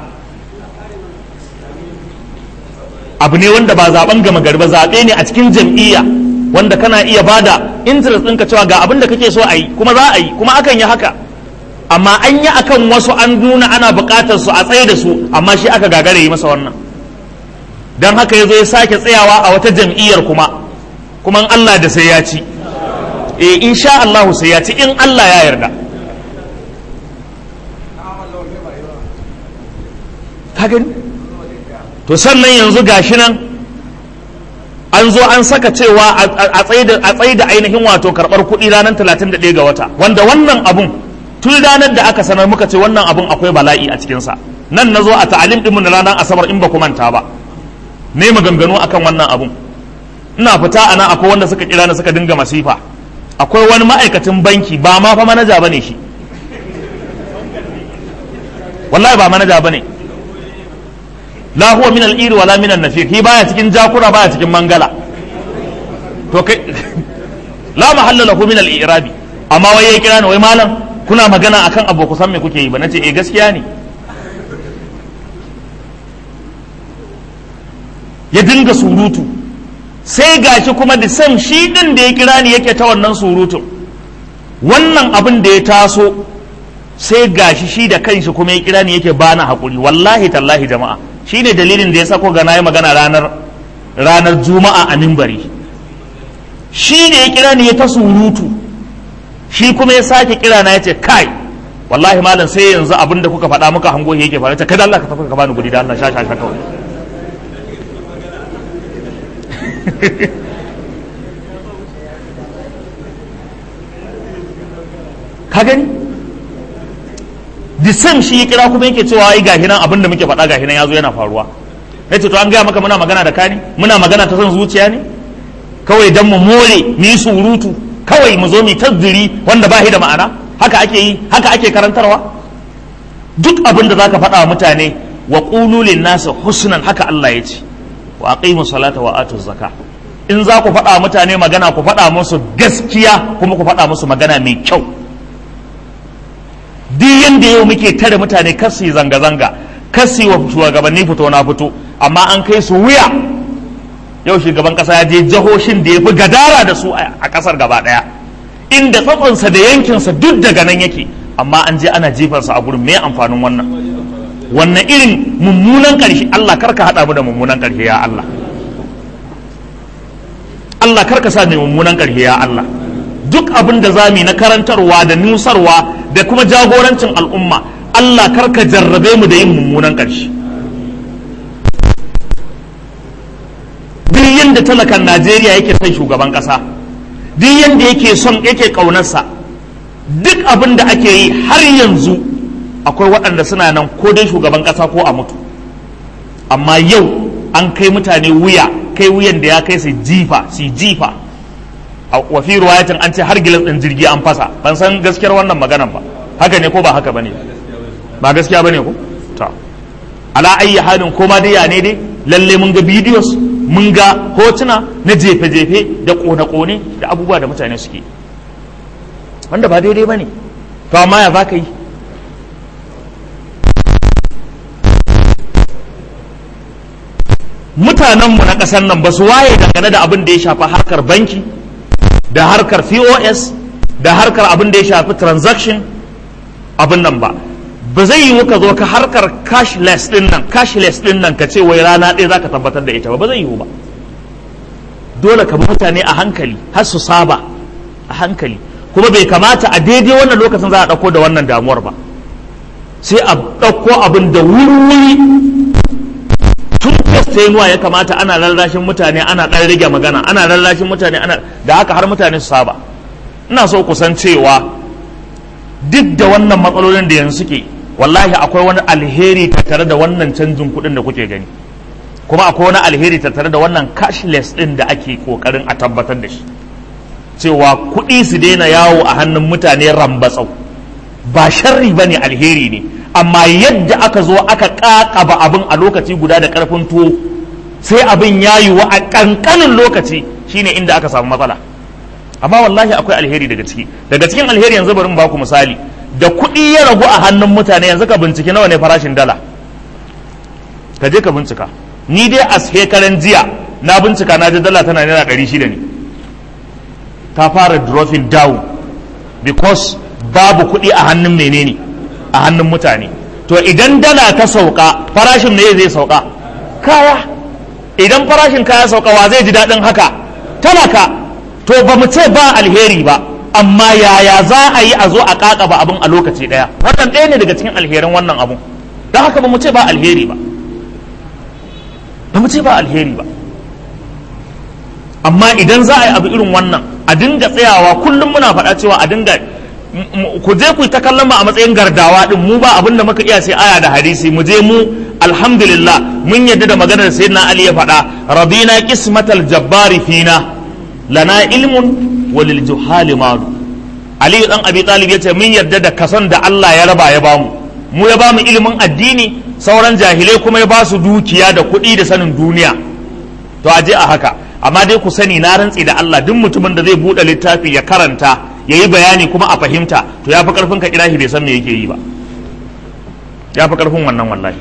Abu ne wanda ba zaben gama gari ba, zaɓe ne a cikin jam'iyya wanda kana iya bada interest ɗinka cewa ga abin da kake so a yi, kuma za a yi, kuma akan yi haka. Amma an yi akan wasu an nuna ana buƙatar su a tsaye da su, amma shi aka gagare yi masa wannan. Don haka ya zo ya sake tsayawa a wata jam'iyyar kuma, kuma in Allah da sai ya ci. E insha Allah sai ya ci in Allah ya yarda. Ka gani? To sannan yanzu gashi nan an zo an saka cewa a tsaye da ainihin wato karɓar kuɗi ranar talatin da ɗaya ga wata, wanda wannan abun tun ranar da aka sanar muka ce wannan abun akwai bala'i a cikinsa. Nan na zo a ta'alim ɗinmu na ranar asabar in ba ku manta ba, ne maganganu akan wannan abun. Ina fita a nan akwai wanda suka kira na suka dinga masifa. Akwai wani ma'aikacin banki, ba ma fa manaja bane shi, wallahi ba manaja bane, la huwa min al-iri wala min an-nafiq, hi baya cikin jakura baya cikin mangala. To kai la mahalla lahu min al-i'rabi, amma wai ya kira ni wai malam kuna magana akan abu ku san me kuke yi ba. Nace eh gaskiya ne. Ya dinga surutu, sai gashi kuma da sam shi din da ya kira ni yake ta wannan surutun. Wannan abin da ya taso sai gashi shi da kanshi kuma ya kira ni yake bani hakuri. Wallahi tallahi jama'a, shine dalilin da ya sako ga nayi magana ranar ranar juma'a a minbari. Shi ne ya kira ni ya ta surutu, shi kuma ya sake kira na yace kai wallahi malam sai yanzu abin da kuka faɗa muka hango yake faru. Ta kada Allah ka tafi ka bani guri da Allah sha sha sha kawai. Ka gani? The same shi ya kira kuma yake cewa ai gahi nan abin da muke faɗa gahi nan yazo yana faruwa. Nace to an gaya maka muna magana da kani? Muna magana ta son zuciya ne? Kawai dan mu more mu yi surutu, kawai mu zo mu tazziri wanda ba shi da ma'ana. Haka ake yi, haka ake karantarwa. Duk abin da zaka faɗa wa mutane, wa qulu lin nasi husnan, haka Allah ya ce. Wa aqimu salata wa atu zakka. In za ku faɗa mutane magana ku faɗa musu gaskiya kuma ku faɗa musu magana mai kyau. Duk yanda yau muke tare mutane kar su yi zanga-zanga, kar su yi wa shugabanni fito na fito, amma an kai su wuya yau shugaban kasa ya je jihohin da ya fi gadara da su a kasar gaba daya, inda tsatsonsa da yankinsa duk daga nan yake, amma an je ana jifarsa a gurin. me amfanin wannan? wannan irin mummunan karshe. Allah karka hada mu da mummunan karshe ya Allah. Allah karka sa mai mummunan karshe ya Allah. duk abin da zamu yi na karantarwa da nusarwa da kuma jagorancin al'umma, Allah karka jarrabe mu da yin mummunan karshe. duk yanda talakan Najeriya yake son shugaban kasa, duk yanda yake son yake kaunarsa, duk abin da ake yi har yanzu akwai waɗanda suna nan ko dai shugaban kasa ko a mutu. amma yau an kai mutane wuya, kai wuyan da ya kai su jifa su jifa. a wafi ruwayatin an ce har gilas ɗin jirgi an fasa. ban san gaskiyar wannan maganan ba, haka ne ko ba haka bane? ba gaskiya bane ko? ta ala ayyi halin koma dai ya ne dai, lalle mun ga bidiyos, mun ga hotuna na jefe-jefe da kone-kone da abubuwa da mutane suke, wanda ba daidai ba ne. to amma ya za ka yi? mutanenmu na ƙasar nan ba su waye dangane da abin da ya shafi harkar banki da harkar P O S da harkar abin da ya shafi transaction abin nan ba. ba zai yi ka zo ka harkar cashless din nan cashless din nan ka ce wai rana ɗaya za ka tabbatar da ita ba ba zai yiwu ba. dole ka bi mutane a hankali har su saba a hankali, kuma bai kamata a daidai wannan lokacin za a ɗauko da wannan damuwar ba. sai a ɗauko abin da wuri-wuri tun festenuwa ya kamata ana lallashin mutane, ana ɗan rage magana, ana lallashin mutane, ana da haka har mutane su saba. ina so ku san cewa duk da wannan matsalolin da yanzu suke, wallahi akwai wani alheri tattare da wannan canjin kuɗin da kuke gani, kuma akwai wani alheri tattare da wannan cashless ɗin da ake ƙoƙarin a tabbatar da shi, cewa kuɗi su daina yawo a hannun mutane rambatsau. ba sharri ba ne, alheri ne. amma yadda aka zo aka ƙaƙaba abin a lokaci guda da ƙarfin tuwo, sai abin ya yiwu a ƙanƙanin lokaci, shine inda aka samu matsala. amma wallahi akwai alheri daga ciki. daga cikin alheri yanzu bari mu baku misali, da kuɗi ya ragu a hannun mutane yanzu ka bincike nawa ne farashin dala, ka je ka bincika. ni dai a shekaran jiya na bincika na ji dala tana naira ɗari shida ne, ta fara dropping down because babu kuɗi a hannun menene a hannun mutane. to idan dala ta sauka farashin ne zai sauka? kaya. idan farashin kaya sauka wa zai ji daɗin haka? talaka. to ba mu ce ba alheri ba, amma yaya za a yi a zo a ƙaƙaba abin a lokaci ɗaya? wannan ɗaya ne daga cikin alherin wannan abun. don haka ba mu ce ba alheri ba, ba mu ce ba alheri ba. amma idan za a yi abu irin wannan, a dinga tsayawa. kullum muna faɗa cewa a dinga, ku je ku ta kallon mu a matsayin gardawa din, mu ba abin da muka iya sai aya da hadisi. mu je mu alhamdulillah mun yadda da maganar sayyidina Ali ya faɗa, rabina qismatal jabbari fina lana ilmun walil juhali malu. Ali dan Abi Talib yace mun yadda da kason da Allah ya raba ya bamu, mu ya bamu ilimin addini, sauran jahilai kuma ya ba su dukiya da kuɗi da sanin duniya. to a je a haka. amma dai ku sani, na rantsi da Allah, duk mutumin da zai buɗe littafi ya karanta ya yi bayani kuma a fahimta, to ya fi ƙarfin ka kira shi bai san me yake yi ba. ya fi ƙarfin wannan wallahi.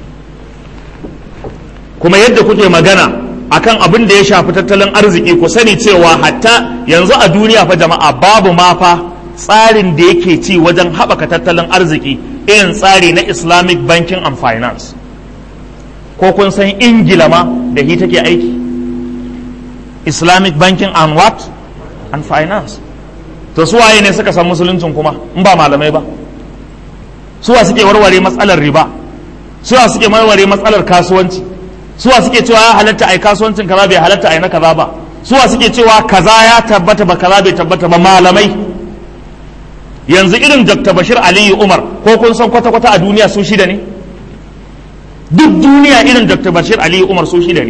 kuma yadda kuke magana akan abin da ya shafi tattalin arziki, ku sani cewa hatta yanzu a duniya fa jama'a babu ma fa tsarin da yake ci wajen haɓaka tattalin arziki irin tsari na Islamic Banking and Finance. ko kun san Ingila ma da hi take aiki? Islamic Banking and what? And Finance. to suwaye ne suka san musuluncin kuma in ba malamai ba? suwa suke warware matsalar riba? suwa suke warware matsalar kasuwanci? suwa suke cewa ya halatta ai kasuwancin kaza bai halatta ai na kaza ba? suwa suke cewa kaza ya tabbata ba kaza bai tabbata ba? malamai. yanzu irin Dr. Bashir Aliyu Umar, ko kun san kwata-kwata a duniya su shida ne? duk duniya irin Dr. Bashir Aliyu Umar su shida ne,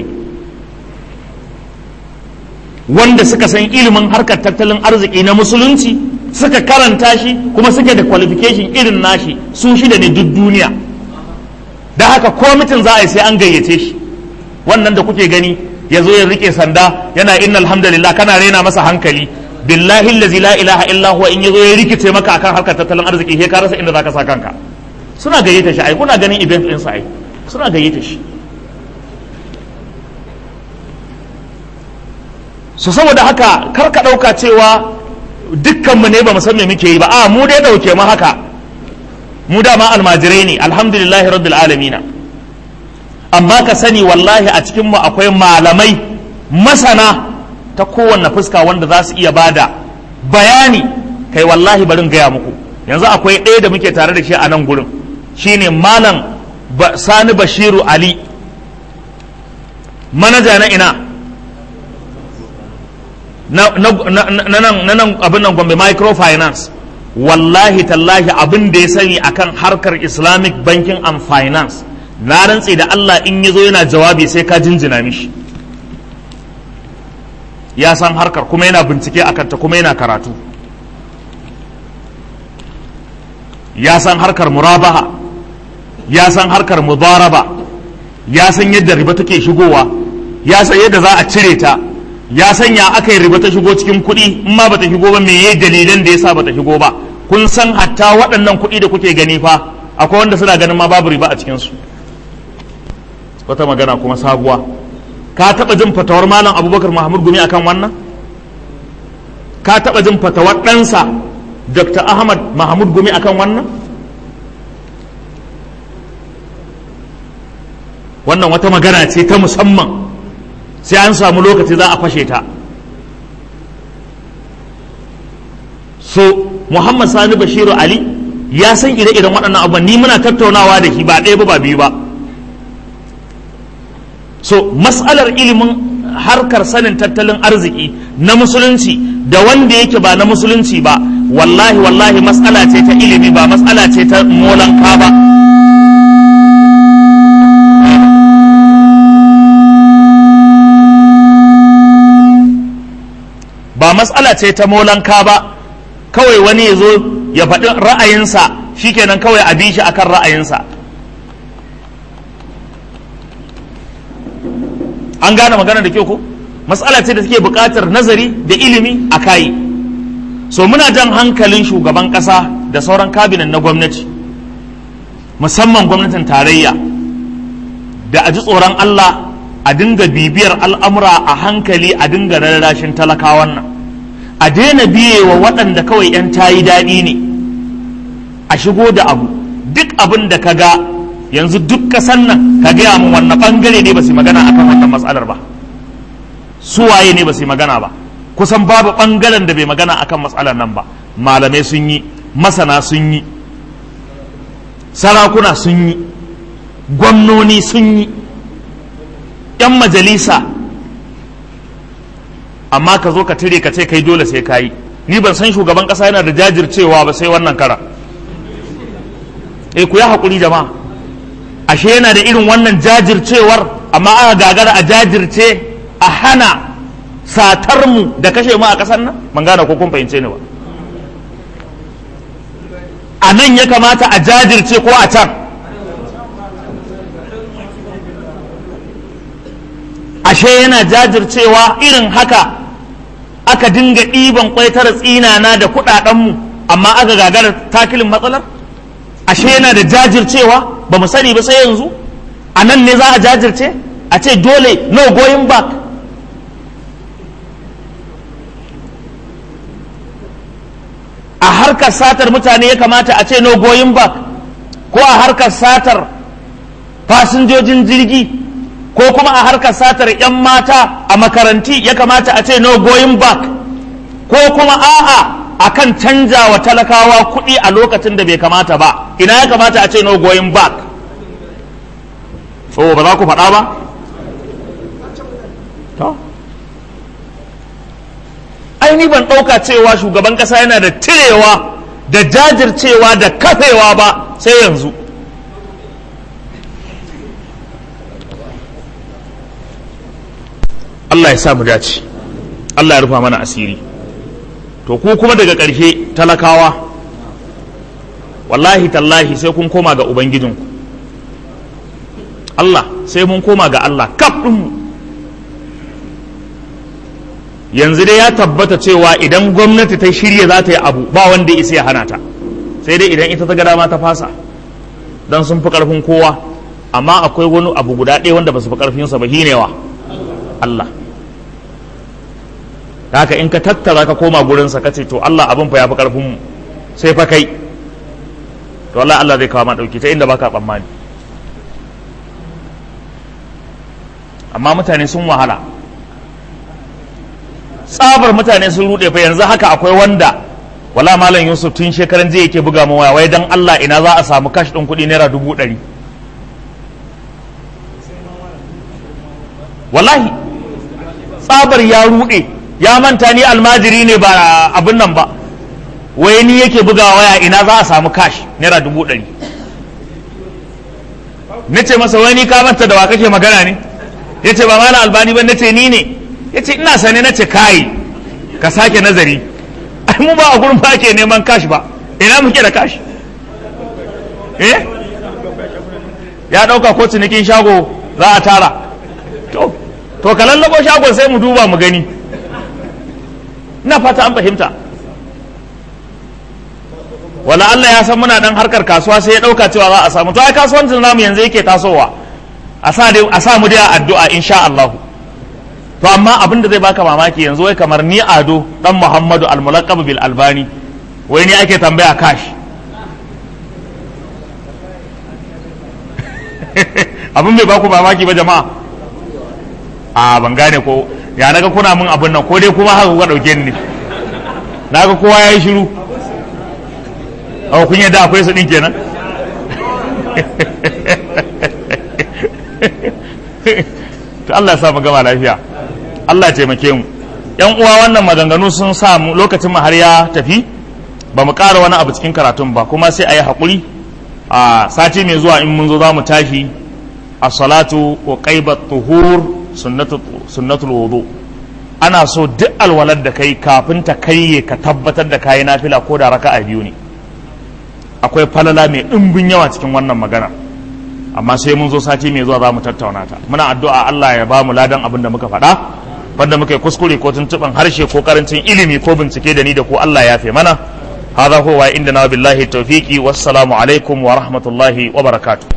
wanda suka san ilimin harkar tattalin arziki na musulunci, suka karanta shi kuma suke da qualification irin nashi, su shida ne duk duniya. da haka kwamitin za a yi sai an gayyace shi. wannan da kuke gani ya zo ya rike sanda yana inna alhamdulillah, kana rena masa hankali. billahi allazi la ilaha illa huwa, in ya zo ya rikice maka akan harkar tattalin arziki sai ka rasa inda zaka sa kanka. suna gayyata shi ai, kuna ganin event din sa ai, suna gayyata shi. so saboda haka kar ka ɗauka cewa dukkanmu ne ba mu san me muke yi ba, a mu dai ɗauke mu haka, mu dama almajirai ne alhamdulillahi rabbil alamina. Amma ka sani wallahi a cikinmu akwai malamai masana ta kowanne fuska wanda za su iya bada bayani. Kai wallahi barin gaya muku, yanzu akwai ɗaya da muke tare da shi a nan gurin, shine malam Sani Bashiru Ali, manaja na ina na nan abin nan Gombe microfinance. Wallahi tallahi abin da ya sani akan harkar Islamic banking and finance, na rantse da Allah in yazo yana jawabi sai ka jinjina mishi. Ya san harkar kuma yana bincike akan ta kuma yana karatu. Ya san harkar murabaha, ya san harkar mudaraba, ya san yadda riba take shigowa, ya san yadda za a cire ta, ya san ya aka yi riba ta shigo cikin kuɗi, in ma bata shigo ba me yayi dalilan da yasa bata shigo ba. Kun san hatta waɗannan kuɗi da kuke gani fa akwai wanda suna ganin ma babu riba a cikin su. Wata magana kuma sabuwa, ka taɓa jin fatawar malam Abubakar Mahmud Gumi akan wannan? Ka taɓa jin fatawar ɗansa Dr. Ahmad Mahmud Gumi akan wannan? Wannan wata magana ce ta musamman, sai an samu lokaci za a fashe ta. So Muhammad Sani Bashiru Ali ya san ire-iren waɗannan abubuwan, ni muna tattaunawa da shi ba ɗaya ba ba biyu ba. So mas'alar ilimin harkar sanin tattalin arziki na musulunci da wanda yake ba na musulunci ba, wallahi wallahi mas'ala ce ta ilimi ba mas'ala ce ta molanka ba. Ba mas'ala ce ta molanka ba, kawai wani ya zo ya faɗi ra'ayinsa shikenan kawai a bi shi akan ra'ayinsa. An gane magana da kyau ko? Matsala ce da take buƙatar nazari da ilimi a kayi. So muna jan hankalin shugaban ƙasa da sauran kabinet na gwamnati, musamman gwamnatin tarayya, da a ji tsoron Allah a dinga bibiyar al'amura a hankali, a dinga rarrashin talakawan nan, a daina biye wa waɗanda kawai 'yan tayi daɗi ne, a shigo da abu. Duk abin da ka ga yanzu duk kasan nan ka gaya mun wannan bangare ne ba su magana akan wannan matsalar ba, suwaye ne ba su magana ba. Kusan babu bangaren da bai magana akan matsalar nan ba. Malamai sun yi, masana sun yi, sarakuna sun yi, gwamnoni sun yi, yan majalisa. Amma ka zo ka tire ka ce kai dole sai ka yi. Ni ban san shugaban kasa yana da jajircewa ba sai wannan kara. Eh ku ya haƙuri jama'a, ashe yana da irin wannan jajircewar, amma aka gagara a jajirce a hana satar mu da kashe mu a ƙasar nan. Ban gane ko kun fahimce ni ba. A nan ya kamata a jajirce ko a can? Ashe yana jajircewa irin haka aka dinga ɗiban kwaitar tsinana da kuɗaɗenmu, amma aka gagara takilin matsalar. Ashe yana da jajircewa, ba mu sani ba sai yanzu. A nan ne za a jajirce a ce dole no going back. A harkar satar mutane ya kamata a ce no going back, ko a harkar satar fasinjojin jirgi, ko kuma a harkar satar 'yan mata a makaranti ya kamata a ce no going back, ko kuma a'a akan canja wa talakawa kuɗi a lokacin da bai kamata ba, ina ya kamata a ce no going back. So ba za ku faɗa ba? To aini ban ɗauka cewa shugaban ƙasa yana da tirewa da jajircewa da kafewa ba sai yanzu. Allah ya sa mu dace, Allah ya rufa mana asiri. To ku kuma daga ƙarshe talakawa, wallahi tallahi sai kun koma ga ubangijinku. Allah, sai mun koma ga Allah kaf ɗinmu. Yanzu dai ya tabbata cewa idan gwamnati ta shirya za ta yi abu ba wanda ya isa ya hana ta, sai dai idan ita ta ga dama ta fasa, don sun fi ƙarfin kowa. Amma akwai wani abu guda ɗaya wanda ba su fi ƙarfinsa ba, hinewa Allah. haka in ka tattara ka koma gurinsa ka ce to Allah abin fa ya fi ƙarfinmu sai fa kai to Allah Allah zai kawo ma ɗauki ta inda baka tsammani. Amma mutane sun wahala, tsabar mutane sun rude fa. Yanzu haka akwai wanda wala malam Yusuf tun shekaran jiya yake buga mu waya wai dan Allah ina za a samu cash din kuɗi naira dubu ɗari. Wallahi tsabar ya rude, ya manta ni almajiri ne ba abin nan ba, wai ni yake buga waya ina za a samu cash naira dubu ɗari. Nace masa wai ni ka manta da wa kake magana ne? Yace ba mana albani ba. Nace ni ne. Yace ina sane. Nace kai ka sake nazari, ai mu ba a gurin ba ke neman cash ba, ina muke da cash? Eh ya dauka ko cinikin shago za a tara. to to ka lallabo shagon sai mu duba mu gani. ina fata an fahimta. wala Allah ya san muna dan harkar kasuwa sai ya dauka cewa za a samu. To ai kasuwancin namu yanzu yake tasowa, a sa dai a sa mu dai addu'a insha Allah. To amma abin da zai baka mamaki yanzu wai kamar ni Ado dan Muhammadu al-Mulaqab bil Albani wai ni ake tambaya cash. Abin bai baku mamaki ba jama'a? A ban gane ko ya naga kuna mun abin nan ko dai kuma haka kuka dauke ni. Naga kowa yayi shiru. Oh kun yadda akwai su din kenan? To Allah ya sa mu gama lafiya. Allah ya taimake mu. Yan uwa wannan maganganu sun sa mu lokacin mu har ya tafi, ba mu ƙara wani abu cikin karatun ba, kuma sai a yi haƙuri. A sati mai zuwa in mun zo za mu tashi as-salatu wa qaibat tuhur sunnatul wudu. Ana so duk alwalar da kai kafin ta kaiye ka tabbatar da kayi nafila ko da raka'a biyu ne. Akwai falala mai ɗimbin yawa cikin wannan magana, amma sai mun zo sati mai zuwa za mu tattauna ta. Muna addu'a Allah ya ba mu ladan abin da muka faɗa, wanda muka yi kuskure ko tuntuɓin harshe ko karancin ilimi ko bincike da ni da ku Allah ya fe mana. Hadha huwa inda na billahi tawfiqi, wassalamu alaikum wa rahmatullahi wa barakatuh.